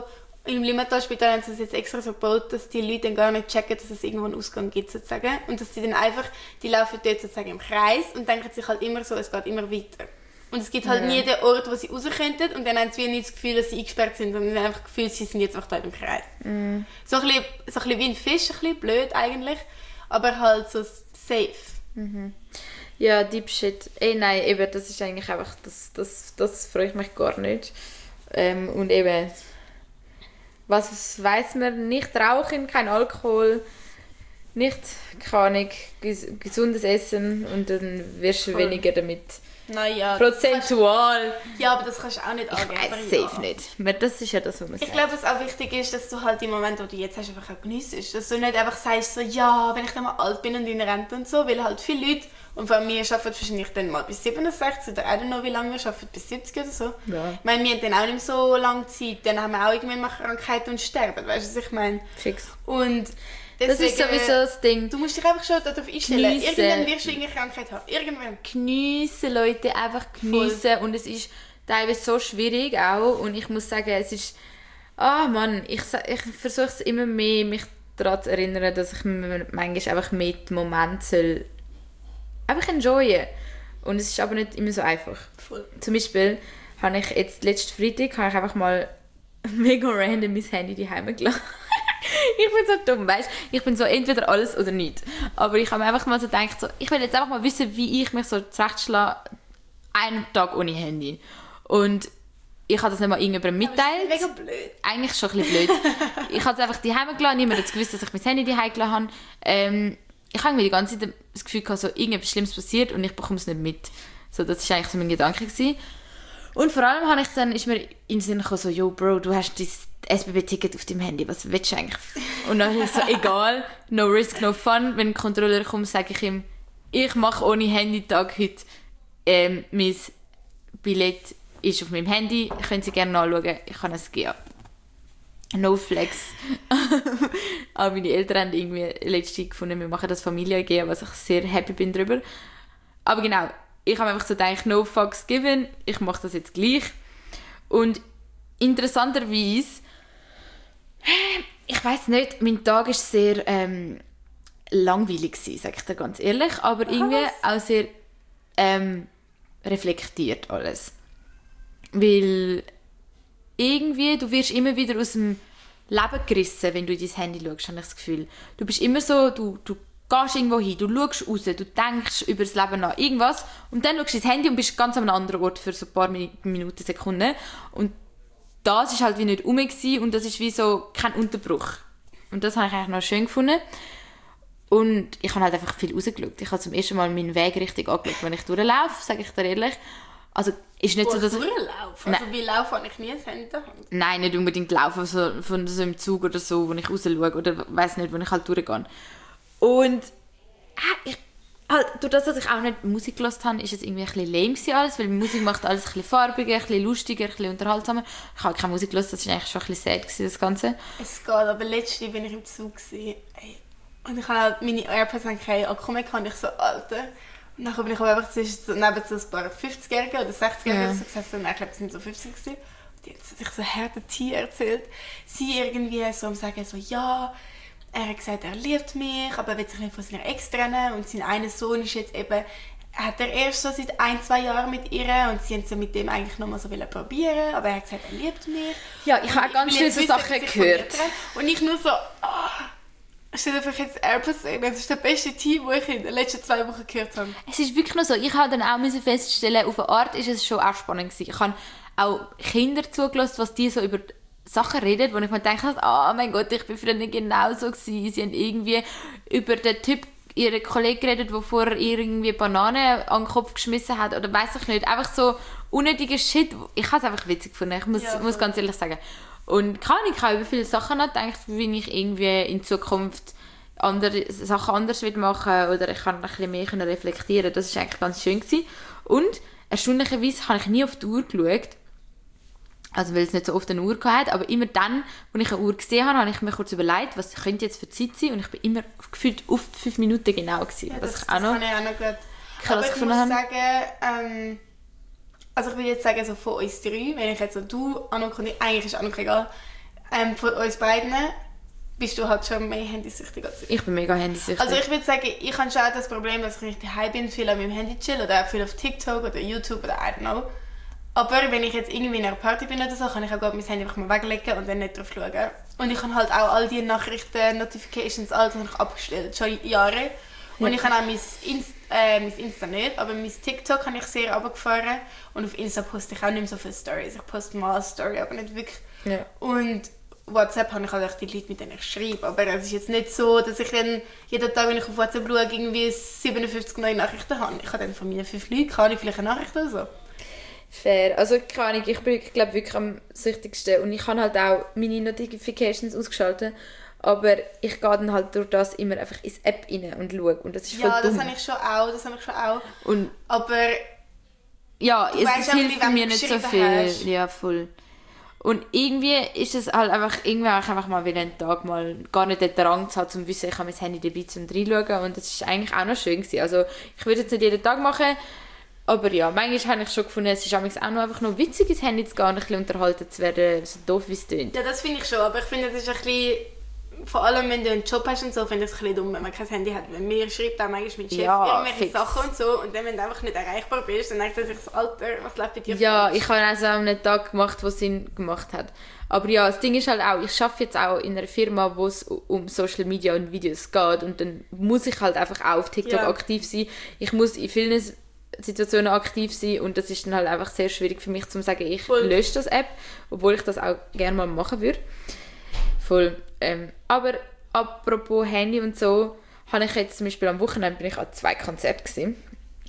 im Limmattal-Spital haben sie es jetzt extra so gebaut, dass die Leute dann gar nicht checken, dass es irgendwo einen Ausgang gibt sozusagen. Und dass sie dann einfach, die laufen dort sozusagen im Kreis und denken sich halt immer so, es geht immer weiter. Und es gibt halt ja. nie den Ort, wo sie raus könnten und dann haben sie nicht das Gefühl, dass sie eingesperrt sind, sondern sie haben einfach das Gefühl, sie sind jetzt einfach da im Kreis. Mm. So, ein bisschen, so ein bisschen wie ein Fisch, ein bisschen blöd eigentlich, aber halt so safe. Mhm. Ja, Deep Shit. Ey, nein, eben, das ist eigentlich einfach, das, das, das freut mich gar nicht. Ähm, und eben, was weiss man, nicht rauchen, kein Alkohol, nicht, keine Ahnung, ges- gesundes Essen und dann wirst du Voll. weniger damit naja, prozentual. Kannst, ja, aber das kannst du auch nicht angeben. Ich weiss safe ja. nicht. Das ist ja das, was man ich sagt. Ich glaube, was auch wichtig ist, dass du halt im Moment, wo du jetzt hast, einfach auch geniessest. Dass du nicht einfach sagst, so, ja, wenn ich dann mal alt bin und in Rente und so, weil halt viele Leute, und vor allem wir arbeiten wahrscheinlich dann mal bis siebenundsechzig oder I don't know, wie lange wir arbeiten, bis siebzig oder so. Ja. Ich meine, wir haben dann auch nicht so lange Zeit, dann haben wir auch irgendwann mal Krankheiten und sterben, weißt du, was ich meine? Fix. Und deswegen, das ist sowieso das Ding. Du musst dich einfach schon darauf einstellen. Geniessen. Irgendwann wirst du irgendeine Krankheit haben. Irgendwann. Geniessen, Leute, einfach geniessen. Und es ist teilweise so schwierig auch. Und ich muss sagen, es ist... Ah oh Mann, ich, ich versuche es immer mehr, mich daran zu erinnern, dass ich manchmal einfach mit Moment soll einfach enjoyen. Und es ist aber nicht immer so einfach. Voll. Zum Beispiel habe ich jetzt letzten Freitag habe ich einfach mal mega random mein Handy daheim gelassen. Ich bin so dumm, weißt? Ich bin so entweder alles oder nichts. Aber ich habe mir einfach mal so gedacht, so, ich will jetzt einfach mal wissen, wie ich mich so zurechtschlage, einen Tag ohne Handy. Und ich habe das nicht mal irgendjemandem mitteilt. Das ist mega blöd. Eigentlich schon ein bisschen blöd. Ich habe es einfach daheim gelassen, niemand hat gewusst, dass ich mein Handy daheim gelassen habe. Ähm, ich habe mir die ganze Zeit das Gefühl gehabt, so irgendetwas Schlimmes passiert und ich bekomme es nicht mit. So, das war eigentlich so mein Gedanke gewesen. Und vor allem habe ich dann, ist mir in den Sinn gekommen, so, yo Bro, du hast dein S B B-Ticket auf deinem Handy, was willst du eigentlich? Und dann ist es so, egal, no risk, no fun. Wenn ein Controller kommt, sage ich ihm, ich mache ohne Handytag heute, ähm, mein Billett ist auf meinem Handy, können Sie gerne nachschauen, ich kann es geben. No flex. Aber meine Eltern haben irgendwie letztens gefunden, wir machen das Familie gehen, was ich sehr happy bin darüber. Aber genau, ich habe einfach so gedacht, no fucks given, ich mache das jetzt gleich. Und interessanterweise, ich weiss nicht, mein Tag war sehr ähm, langweilig, sage ich dir ganz ehrlich, aber irgendwie auch sehr ähm, reflektiert alles. Weil irgendwie, du wirst immer wieder aus dem Leben gerissen, wenn du in dein Handy schaust, habe ich das Gefühl. Du bist immer so, du, du gehst irgendwo hin, du schaust raus, du denkst über das Leben nach, irgendwas, und dann schaust du ins Handy und bist ganz an einem anderen Ort für so ein paar Minuten, Sekunden. Und das war halt wie nicht rum und das ist wie so kein Unterbruch. Und das habe ich eigentlich noch schön gefunden. Und ich habe halt einfach viel rausgeschaut. Ich habe zum ersten Mal meinen Weg richtig angeschaut, wenn ich durchlaufe, sage ich dir ehrlich. Also, ist nicht oh, so, dass ich... Durchlaufen? Also, wie laufen habe ich nie das Handy daheim? Nein, nicht unbedingt laufen, also von so im Zug oder so, wo ich raus schaue oder weiss nicht, wo ich halt durchgehe. Und äh, ich, halt, durch das, dass ich auch nicht Musik gehört habe, ist es irgendwie ein bisschen lame gewesen alles, weil Musik macht alles ein bisschen farbiger, ein bisschen lustiger, ein bisschen unterhaltsamer. Ich habe keine Musik gehört, das war eigentlich schon ein bisschen sad gewesen, das Ganze. Es geht, aber letztens bin ich im Zug gewesen, ey, und ich habe halt meine AirPods keinen Akku mehr gehabt, und ich so, Alter. Und dann bin ich aber einfach so, neben so ein paar fünfzigjährigen oder sechzigjährigen ja. so gesessen, und ich glaube, es sind so fünfzig gewesen. Und die haben sich so harte Tee erzählt. Sie irgendwie so am sagen so, ja, er hat gesagt, er liebt mich, aber er will sich nicht von seiner Ex trennen. Und sein einer Sohn ist jetzt eben, hat er erst so seit ein, zwei Jahren mit ihr und sie haben so mit dem eigentlich noch mal so probieren, aber er hat gesagt, er liebt mich. Ja, ich habe ganz viele so Sachen gehört. Und ich nur so, oh, stell dir einfach jetzt AirPods ein, das ist der beste Tee, den ich in den letzten zwei Wochen gehört habe. Es ist wirklich nur so, ich habe dann auch feststellen, auf eine Art ist es schon auch spannend gewesen. Ich habe auch Kinder zugelassen, was die so über Sachen reden, wo ich mir denke, oh mein Gott, ich bin früher genauso gewesen. Sie haben irgendwie über den Typ, ihren Kollegen geredet, der vorher irgendwie Bananen an den Kopf geschmissen hat oder weiss ich nicht. Einfach so unnötiger Shit. Ich habe es einfach witzig gefunden, ich muss, ja, muss ganz ehrlich sagen. Und kann ich habe über viele Sachen nachgedacht, wie ich irgendwie in Zukunft andere Sachen anders machen will oder ich kann ein bisschen mehr reflektieren. Das war eigentlich ganz schön gewesen. Und erstaunlicherweise habe ich nie auf die Uhr geschaut. Also weil es nicht so oft eine Uhr hatte, aber immer dann, als ich eine Uhr gesehen habe, habe ich mir kurz überlegt, was könnte jetzt für Zeit sein, und ich bin immer gefühlt auf fünf Minuten genau gewesen. Ja, was das, ich auch noch das kann ich auch noch gut. krass aber ich gefunden muss habe. sagen, ähm, also ich würde jetzt sagen, so von uns drei, wenn ich jetzt so du, Anuk und ich, eigentlich ist Anuk egal, ähm, von uns beiden bist du halt schon mehr handysüchtig als ich. Ich bin mega handysüchtig. Also ich würde sagen, ich habe schon auch das Problem, dass ich nicht daheim bin, viel an meinem Handy chill oder auch viel auf TikTok oder YouTube oder I don't know. Aber wenn ich jetzt irgendwie in einer Party bin oder so, kann ich auch mein Handy einfach mal weglegen und dann nicht drauf schauen. Und ich habe halt auch all die Nachrichten, Notifications, alles habe ich abgestellt, schon Jahre. Und ja. Ich habe auch mein, Inst äh, mein Insta nicht, aber mein TikTok habe ich sehr runtergefahren. Und auf Insta poste ich auch nicht mehr so viele Stories. Ich poste mal eine Story, aber nicht wirklich. Ja. Und WhatsApp habe ich halt auch die Leute, mit denen ich schreibe. Aber es ist jetzt nicht so, dass ich dann jeden Tag, wenn ich auf WhatsApp schaue, irgendwie siebenundfünfzig neue Nachrichten habe. Ich habe dann von meinen fünf Leuten keine vielleicht eine Nachricht oder so. Fair. Also keine Ahnung, ich bin ich glaube wirklich am süchtigsten und ich habe halt auch meine Notifications ausgeschaltet, aber ich gehe dann halt durch das immer einfach ins App rein und schaue und das ist voll ja, dumm. das habe ich schon auch, das habe ich schon auch. Und aber ja, es es hilft mir nicht so viel. Hast. Ja, voll. Und irgendwie ist es halt einfach, irgendwie einfach mal wieder einen Tag mal gar nicht den Drang zu haben, um zu wissen, ich habe mein Handy dabei zum reinschauen und das ist eigentlich auch noch schön gewesen. Also ich würde es jetzt nicht jeden Tag machen, aber ja, manchmal habe ich schon gefunden, es ist auch noch einfach noch witzig, ins Handy zu gehen und ein bisschen unterhalten zu werden, so doof wie es tönt. Ja, das finde ich schon, aber ich finde, das ist ein bisschen, vor allem wenn du einen Job hast und so, finde ich es ein bisschen dumm, wenn man kein Handy hat. Wenn mir schreibt auch manchmal mein Chef ja, irgendwelche fix. Sachen und so und dann, wenn du einfach nicht erreichbar bist, dann denkt er sich so, Alter, was läuft bei dir Ja, falsch? Ich habe also an einem Tag gemacht, wo Sinn gemacht hat. Aber ja, das Ding ist halt auch, ich arbeite jetzt auch in einer Firma, wo es um Social Media und Videos geht und dann muss ich halt einfach auch auf TikTok ja. aktiv sein. Ich muss in vielen Situationen aktiv sein und das ist dann halt einfach sehr schwierig für mich zu sagen, ich Voll. lösche das App, obwohl ich das auch gerne mal machen würde. Voll. Ähm, aber apropos Handy und so, habe ich jetzt zum Beispiel am Wochenende bin ich an zwei Konzerten gesehen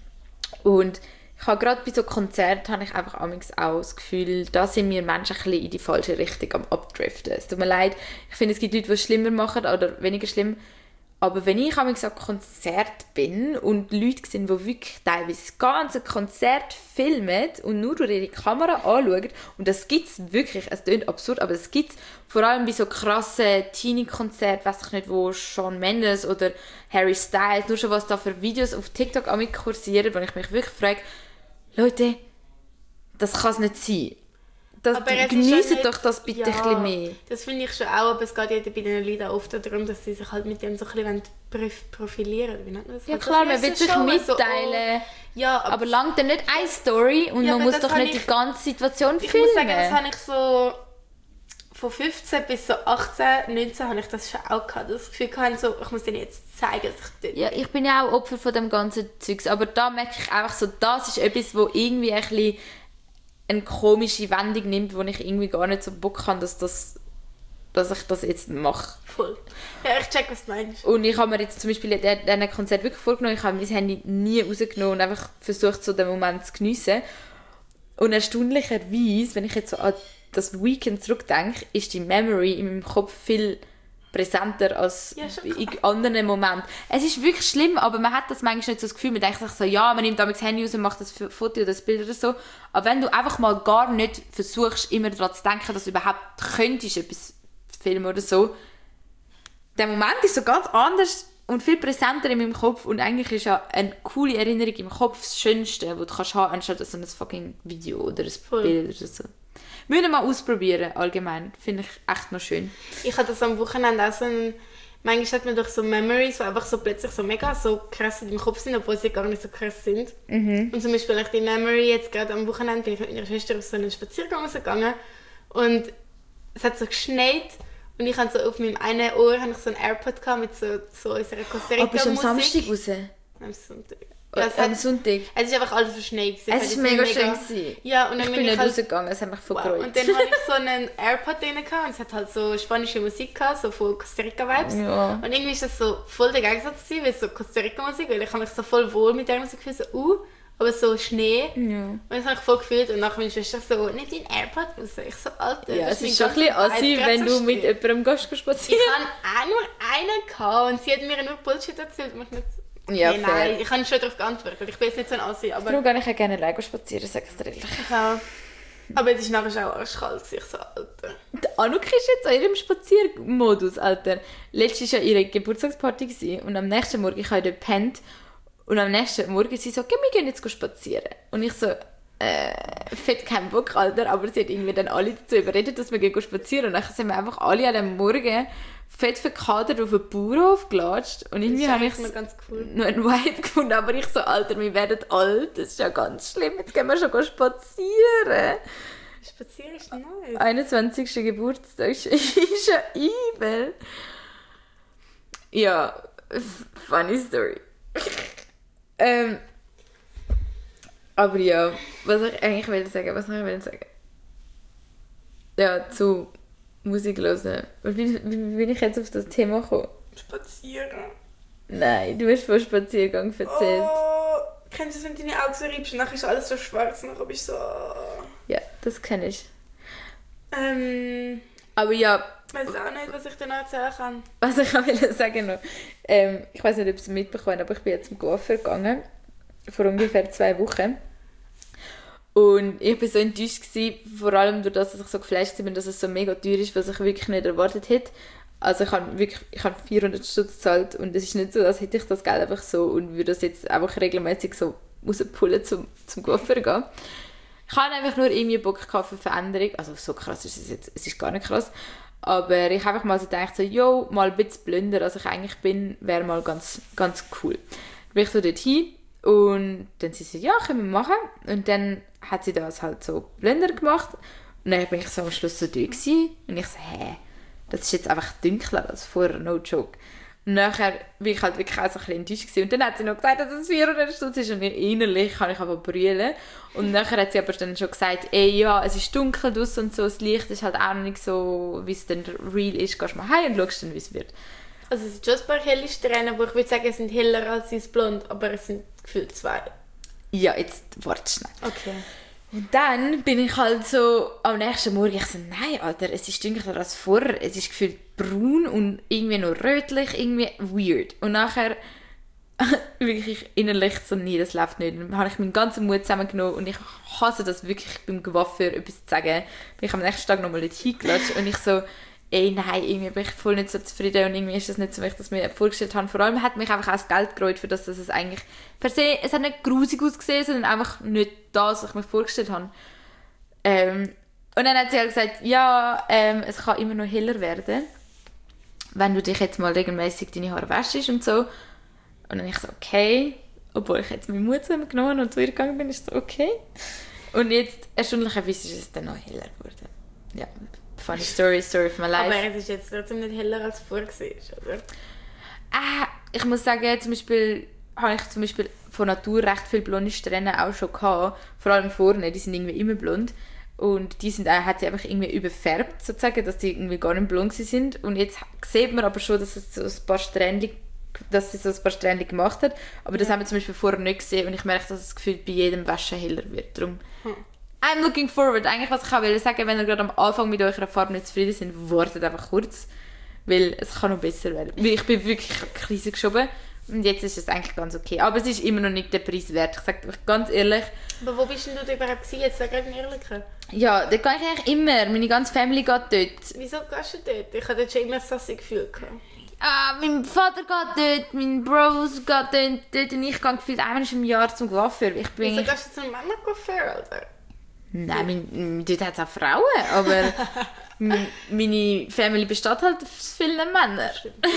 und ich habe gerade bei so Konzerten habe ich einfach auch das Gefühl, da sind wir Menschen ein bisschen in die falsche Richtung am Abdriften. Es tut mir leid, ich finde es gibt Leute, die es schlimmer machen oder weniger schlimm. Aber wenn ich an einem Konzert bin und Leute sehen, die wirklich teilweise das ganze Konzert filmen und nur durch ihre Kamera anschauen, und das gibt es wirklich, es klingt absurd, aber das gibt es vor allem bei so krassen Teenie-Konzerten, weiss ich nicht, wo Shawn Mendes oder Harry Styles, nur schon was da für Videos auf TikTok an mich kursieren, wo ich mich wirklich frage, Leute, das kann es nicht sein. Das, geniessen doch das bitte ja, ein bisschen mehr. Das finde ich schon auch, aber es geht ja bei den Leuten auch oft darum, dass sie sich halt mit dem so ein bisschen profilieren. Wie nennt man das? Ja halt klar, so man will sich mitteilen. So, oh, ja, aber, aber langt dann nicht eine Story und ja, man muss doch nicht ich, die ganze Situation ich filmen. Ich muss sagen, das habe ich so von fünfzehn bis so achtzehn, neunzehn habe ich das schon auch gehabt. Das Gefühl gehabt, so, ich muss denen jetzt zeigen, dass ich ja, ich bin ja auch Opfer von dem ganzen Zeugs, aber da merke ich einfach so, das ist etwas, wo irgendwie ein bisschen eine komische Wendung nimmt, wo ich irgendwie gar nicht so Bock habe, dass, das, dass ich das jetzt mache. Voll. Ja, ich check, was du meinst. Und ich habe mir jetzt zum Beispiel diesen Konzert wirklich vorgenommen, ich habe mein Handy nie rausgenommen und einfach versucht, so den Moment zu geniessen. Und erstaunlicherweise, wenn ich jetzt so an das Weekend zurückdenke, ist die Memory in meinem Kopf viel präsenter als ja, in anderen Momenten. Es ist wirklich schlimm, aber man hat das manchmal nicht so das Gefühl, man denkt sich so, ja, man nimmt das Handy raus und macht das Foto oder das Bild oder so. Aber wenn du einfach mal gar nicht versuchst, immer daran zu denken, dass du überhaupt könntest etwas filmen oder so, der Moment ist so ganz anders und viel präsenter in meinem Kopf und eigentlich ist ja eine coole Erinnerung im Kopf das Schönste, was du kannst haben, anstatt so ein fucking Video oder ein Voll. Bild oder so. Müssen wir mal ausprobieren, allgemein. Finde ich echt noch schön. Ich hatte das am Wochenende auch so ein... Manchmal hat man doch so Memories, die einfach so plötzlich so mega so krass in deinem Kopf sind, obwohl sie gar nicht so krass sind. Mhm. Und zum Beispiel ich die Memory, jetzt gerade am Wochenende bin ich mit meiner Schwester auf so einen Spaziergang rausgegangen und es hat so geschneit und ich hatte so auf meinem einen Ohr habe ich so einen AirPod gehabt mit so, so unserer Costa Rica-Musik. Aber bist du am Samstag raus? Am Sonntag. Ja, es am Sonntag? Es ist einfach alles verschneit. Es war mega, mega schön gewesen. Ja, und dann ich bin, bin nicht halt, rausgegangen, es hat mich vergräut. Wow. Und dann hatte ich so einen AirPod drin gehabt und es hat halt so spanische Musik gehabt, so von Costa Rica-Vibes. Ja. Und irgendwie ist das so voll der Gegensatz gewesen, weil so Costa Rica-Musik, weil ich habe mich so voll wohl mit der Musik gefühlt, so uh, aber so Schnee. Ja. Und das habe ich voll gefühlt und nachher meine Schwester so, nicht dein AirPod raus. Ich so, Alter, ja, es ist schon ein bisschen assi, wenn du mit jemandem gehst spazieren. Ich hatte auch nur einen gehabt und sie hat mir nur Bullshit erzählt. Und nicht ja, nee, nein, ich habe schon darauf geantwortet. Ich bin jetzt nicht so ein Assi, aber... Darum gehe ich gerne alleine spazieren, sag ich dir ehrlich. Ja. Aber es ist nachher schon auch arschkalt, ich so, Alter. Die Anuk ist jetzt an ihrem Spaziermodus, Alter. Letztes war ja ihre Geburtstagsparty gewesen, und am nächsten Morgen, ich habe dort gepennt, und am nächsten Morgen sie so, okay, wir gehen jetzt spazieren. Und ich so, äh, fett keinen Bock, Alter, aber sie hat irgendwie dann alle dazu überredet, dass wir gehen spazieren und dann sind wir einfach alle an dem Morgen fett verkadert auf den Bauernhof gelatscht und irgendwie habe ich noch ganz cool. noch einen Vibe gefunden, aber ich so, Alter, wir werden alt, das ist ja ganz schlimm, jetzt gehen wir schon spazieren. Spazieren ist nice. einundzwanzigsten Geburtstag ist ja übel. Ja, funny story. ähm, aber ja, was ich eigentlich will sagen, was ich will sagen. Ja, zu Musik hören. Wie, wie, wie bin ich jetzt auf das Thema gekommen? Spazieren. Nein, du hast von Spaziergang erzählt. Oh, kennst du das, wenn deine Augen so reibst und nachher ist alles so schwarz und dann bist du so... Ja, das kenne ich. Ähm... Aber ja... Ich weiß auch nicht, was ich dir noch erzählen kann. Was ich auch will sagen noch. Ähm, ich weiß nicht, ob Sie es mitbekommen, aber ich bin jetzt zum Coiffeur gegangen. Vor ungefähr zwei Wochen. Und ich war so enttäuscht gewesen, vor allem durch das, dass ich so geflasht bin, dass es so mega teuer ist, was ich wirklich nicht erwartet hätte. Also ich habe wirklich ich habe vierhundert Stutz gezahlt und es ist nicht so, als hätte ich das Geld einfach so und würde das jetzt einfach regelmäßig so rauspullen zum, zum Coiffeur gehen. Ich habe einfach nur irgendwie Bock gehabt für Veränderung. Also so krass ist es jetzt, es ist gar nicht krass. Aber ich habe einfach mal so gedacht, so, yo, mal ein bisschen blöder, als ich eigentlich bin, wäre mal ganz, ganz cool. Dann bin ich so dort hin und dann sie so, ja, können wir machen. Und dann hat sie das halt so blöder gemacht. Und dann bin ich so am Schluss so durch gewesen. Und ich so, hä, das ist jetzt einfach dunkler als vorher, no joke. Und nachher bin ich halt wirklich auch so ein bisschen enttäuscht gewesen. Und dann hat sie noch gesagt, dass es vierhundert Stutz ist und innerlich kann ich aber brüllen. Und nachher hat sie aber dann schon gesagt, ey, ja, es ist dunkel draussen und so, das Licht ist halt auch noch nicht so, wie es dann real ist. Gehst mal heim und schaust dann, wie es wird. Also es sind schon ein paar helle Strähnen, aber ich würde sagen, es sind heller als das Blond, aber es sind gefühlt zwei. Ja, jetzt warte schnell. Okay. Und dann bin ich halt so am nächsten Morgen, ich so, nein, Alter, es ist dunkler als vorher, es ist gefühlt braun und irgendwie noch rötlich, irgendwie weird. Und nachher wirklich innerlich so, nee, das läuft nicht. Dann habe ich meinen ganzen Mut zusammengenommen und ich hasse das wirklich beim Coiffeur etwas zu sagen. Bin ich am nächsten Tag nochmal dort hingelatscht und ich so, ey, nein, irgendwie bin ich voll nicht so zufrieden und irgendwie ist das nicht so, wie ich das mir vorgestellt habe. Vor allem hat mich einfach auch das Geld gereut, für das, dass es eigentlich per se, es hat nicht grusig ausgesehen, sondern einfach nicht das, was ich mir vorgestellt habe. Ähm, und dann hat sie halt gesagt, ja, ähm, es kann immer noch heller werden, wenn du dich jetzt mal regelmäßig deine Haare wäschst und so. Und dann ich so, okay, obwohl ich jetzt meinen Mut zusammengenommen und zu ihr gegangen bin, ist so, okay. Und jetzt, erstaunlicherweise ist es dann noch heller geworden. Ja. Funny story, story of my life. Aber es ist jetzt trotzdem nicht heller als vorher, oder? Ah, ich muss sagen, zum Beispiel habe ich zum Beispiel von Natur recht viele blonde Strähnen auch schon gehabt. Vor allem vorne, die sind irgendwie immer blond. Und die sind, hat sie einfach irgendwie überfärbt, sozusagen, dass die irgendwie gar nicht blond sind. Und jetzt sieht man aber schon, dass es so ein paar Strähnchen, dass sie so ein paar Strähnchen gemacht hat. Aber das ja. haben wir zum Beispiel vorher nicht gesehen. Und ich merke, dass das Gefühl bei jedem Waschen heller wird. Darum hm. I'm looking forward. Eigentlich, was ich auch will sagen, wenn ihr gerade am Anfang mit eurer Farbe nicht zufrieden seid, wartet einfach kurz, weil es kann noch besser werden. Weil ich bin wirklich in die Krise geschoben und jetzt ist es eigentlich ganz okay. Aber es ist immer noch nicht der Preis wert. Ich sage euch ganz ehrlich. Aber wo bist denn du da überhaupt gewesen? Jetzt sag gerade ehrlich. Ja, dort gehe ich eigentlich immer. Meine ganze Family geht dort. Wieso gehst du dort? Ich hatte dort schon immer ein sassi Gefühl gehabt. Ah, mein Vater geht dort, mein Bros geht dort, dort und ich gehe gefühlt einmal im Jahr zum Coiffeur. Ich bin Wieso gehst du zum Männercoiffeur, Alter? Nein, mein, dort hat es auch Frauen, aber meine Family besteht halt aus vielen Männern.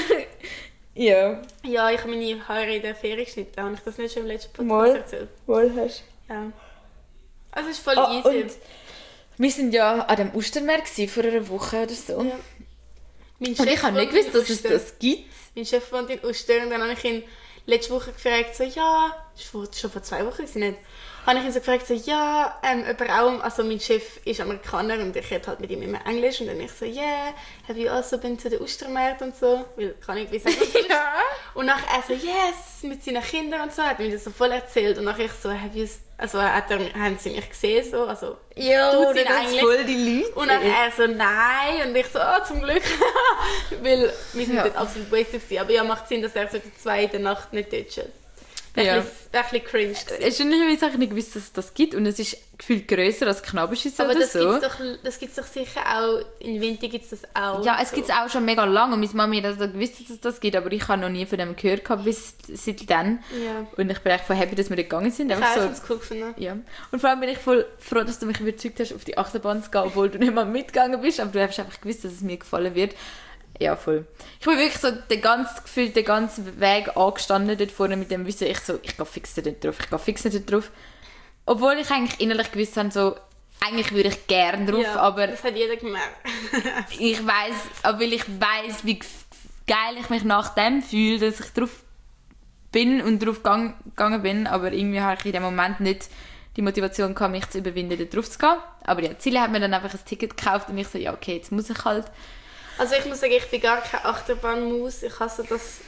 Ja. Ja, ich habe meine Haare in der Ferie geschnitten. Habe ich das nicht schon im letzten Podcast Mal. erzählt? Wohl hast Ja. Also es ist voll oh, easy. Und wir waren ja an dem Ostermarkt vor einer Woche oder so. Ja. Mein Und ich habe nicht gewusst, dass es das gibt. Mein Chef wohnt in Uster und dann habe ich ihn letzte Woche gefragt, so, ja, das war schon vor zwei Wochen, nicht? Habe ich ihn so gefragt, so, ja, ähm, ob er auch, also mein Chef ist Amerikaner und ich rede halt mit ihm immer Englisch und dann ich so, yeah, have you also been to the Ostermarkt und so, weil kann ich wissen, was das ist. Ja. Und nachher er so, yes, mit seinen Kindern und so, hat mir das so voll erzählt und nachher ich so, have you, also hat er, haben sie mich gesehen, so, also, Jo, sie das sind voll die Leute. und dann er so, nein. Und ich so, oh, zum Glück. Weil wir sind Ja. dort absolut wasted gewesen. Aber ja, macht Sinn, dass er so die zweite Nacht nicht dort chillt. Ja. Ein bisschen, ein bisschen cringe. Erstaunlicherweise habe ich nicht gewusst, dass es das gibt und es ist gefühlt grösser als Knabenschüsse Aber oder das so. gibt's doch, das gibt es doch sicher auch, in Winter gibt es das auch. Ja, es so. gibt es auch schon mega lange und meine Mami hat also gewusst, dass es das gibt, aber ich habe noch nie von dem gehört gehabt bis seit dann. Ja. Und ich bin echt voll happy, dass wir dort gegangen sind. Ich Einfach habe so, es cool gefunden. ja. Und vor allem bin ich voll froh, dass du mich überzeugt hast, auf die Achterbahn zu gehen, obwohl du nicht mal mitgegangen bist, aber du hast einfach gewusst, dass es mir gefallen wird. Ja, voll. Ich bin wirklich so den ganzen, gefühlt den ganzen Weg angestanden dort vorne mit dem Wissen, ich so, ich gehe fix nicht drauf, ich gehe fix nicht drauf. Obwohl ich eigentlich innerlich gewusst habe, so, eigentlich würde ich gerne drauf, Ja, aber das hat jeder gemerkt. ich weiss, aber weil ich weiss, wie geil ich mich nach dem fühle, dass ich drauf bin und drauf gang, gegangen bin, aber irgendwie habe ich in dem Moment nicht die Motivation gehabt, mich zu überwinden, da drauf zu gehen. Aber ja, Ziele hat mir dann einfach ein Ticket gekauft und ich so, ja okay, jetzt muss ich halt. Also ich muss sagen, ich bin gar keine Achterbahnmaus. Ich hasse das.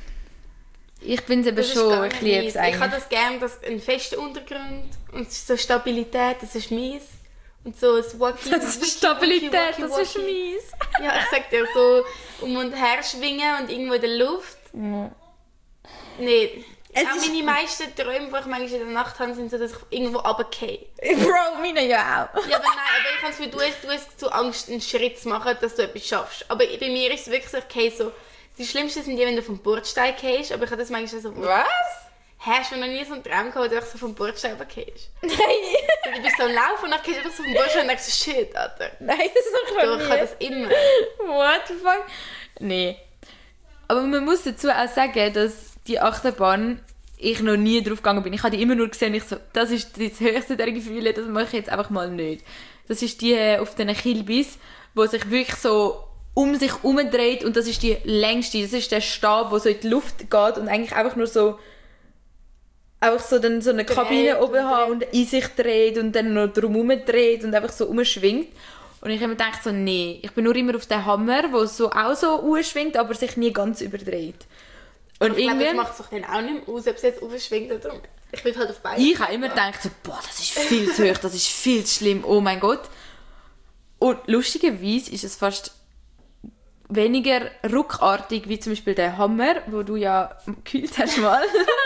Ich bin es eben Das ist schon, gar ich nicht liebe meins. es eigentlich. Ich habe das gerne, dass ein fester Untergrund und so Stabilität, das ist mies. Und so ein Wacky, Das ist Stabilität, das ist mies. Ja, ich sag dir, so um und her schwingen und irgendwo in der Luft. Ja. Nee. Es Auch ist- meine meisten Träume, die ich manchmal in der Nacht habe, sind so, dass ich irgendwo runtergehe. Bro, meine ja auch. Ja, aber nein, aber ich habe das Gefühl, du hast, du hast zu Angst, einen Schritt zu machen, dass du etwas schaffst. Aber bei mir ist es wirklich so, ich gehe so... Die schlimmsten sind die, wenn du vom Bordstein gehst, aber ich habe das manchmal so... Was? Hast du noch nie so einen Traum gehabt, wo du einfach so vom Bordstein runtergehst? Nein. So, du bist so am Laufen und dann gehst du einfach so vom Bordstein und denkst so, shit, Alter. Nein, das ist doch Doch, ich habe das immer. What the fuck? Nee. Aber man muss dazu auch sagen, dass die Achterbahn ich noch nie drauf gegangen bin. Ich habe die immer nur gesehen, ich so, das ist das höchste der Gefühle, das mache ich jetzt einfach mal nicht. Das ist die äh, auf den Kilbis, wo sich wirklich so um sich umdreht und das ist die längste, das ist der Stab, der so in die Luft geht und eigentlich einfach nur so einfach so, dann so eine Dreht Kabine und oben hat und in sich dreht und dann noch drumherum dreht und einfach so umschwingt. Und ich habe mir gedacht so, nee, ich bin nur immer auf den Hammer, der so auch so umschwingt, aber sich nie ganz überdreht. Und Ich glaube, irgendwie, das macht es doch dann auch nicht mehr aus, ob es jetzt aufschwingt oder nicht. Ich will halt auf beide. ich habe immer gedacht so, boah, das ist viel zu hoch, das ist viel zu schlimm, oh mein Gott. Und lustigerweise ist es fast weniger ruckartig, wie zum Beispiel der Hammer, wo du ja gekühlt hast mal.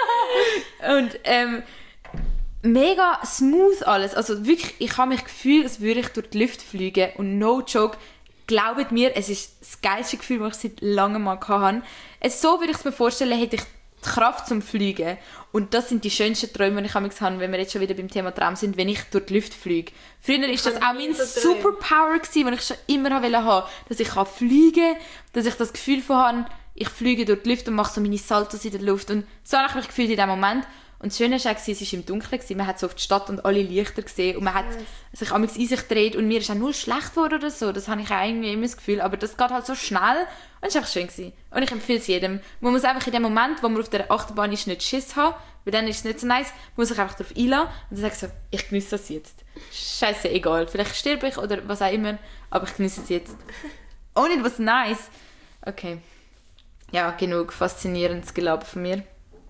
Und ähm, mega smooth alles. Also wirklich, ich habe mich gefühlt, als würde ich durch die Luft fliegen. Und no joke, glaubt mir, es ist das geilste Gefühl, das ich seit langem mal hatte. Es, so würde ich es mir vorstellen, hätte ich die Kraft zum Fliegen. Und das sind die schönsten Träume, die ich manchmal habe, wenn wir jetzt schon wieder beim Thema Traum sind, wenn ich durch die Luft fliege. Früher war das habe auch nie mein so geträumt. Superpower, den ich schon immer haben wollte, dass ich fliegen kann, dass ich das Gefühl von habe, ich fliege durch die Luft und mache so meine Saltos in der Luft. Und so habe ich mich gefühlt in diesem Moment. Und das Schöne war, es war im Dunkeln, man hat so auf die Stadt und alle Lichter gesehen und man hat sich amigs in sich gedreht und mir ist auch null schlecht geworden oder so, das habe ich auch irgendwie immer das Gefühl, aber das geht halt so schnell und es war einfach schön gewesen. Und ich empfehle es jedem. Man muss einfach in dem Moment, wo man auf der Achterbahn ist, nicht Schiss haben, weil dann ist es nicht so nice, man muss sich einfach darauf einlassen und dann sagst du so, ich genieße das jetzt. Scheiße, egal, vielleicht sterbe ich oder was auch immer, aber ich genieße es jetzt. Oh, nicht was nice. Okay. Ja, genug faszinierendes Gelaber von mir.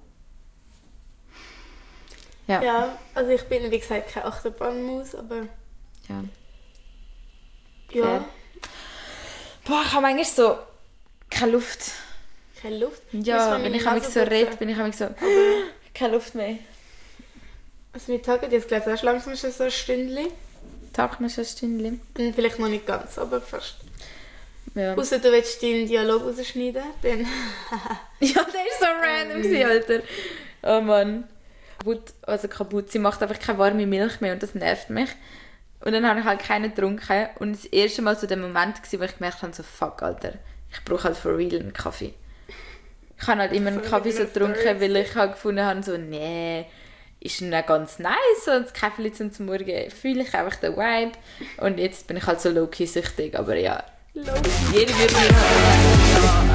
Ja. Ja, also ich bin wie gesagt keine Achterbahnmaus, aber Ja. ja, Fair. Boah, ich habe manchmal so keine Luft. keine Luft. Ja, Muss man wenn meine ich manchmal Nase so putzen. rede, bin ich manchmal so, keine Luft mehr. Also wir tagen jetzt glaube ich auch langsam schon so ein Stündchen. Tag mir schon ein Stündchen. Hm, Vielleicht noch nicht ganz, aber fast. Ja. Außer du willst deinen Dialog rausschneiden, dann... Ja, der war so random, gewesen, Alter. Oh Mann. Kaputt, also kaputt. Sie macht einfach keine warme Milch mehr und das nervt mich. Und dann habe ich halt keinen getrunken. Und das erste Mal so der Moment gewesen, wo ich gemerkt habe, so fuck, Alter, ich brauche halt for real einen Kaffee. Ich habe halt immer einen So Kaffee so eine getrunken, Story. weil ich halt gefunden habe, so, nee, ist nicht ganz nice, so ein Kaffee zum Morgen fühle ich einfach den Vibe. Und jetzt bin ich halt so low-key süchtig, aber ja, Low. jeder würde mir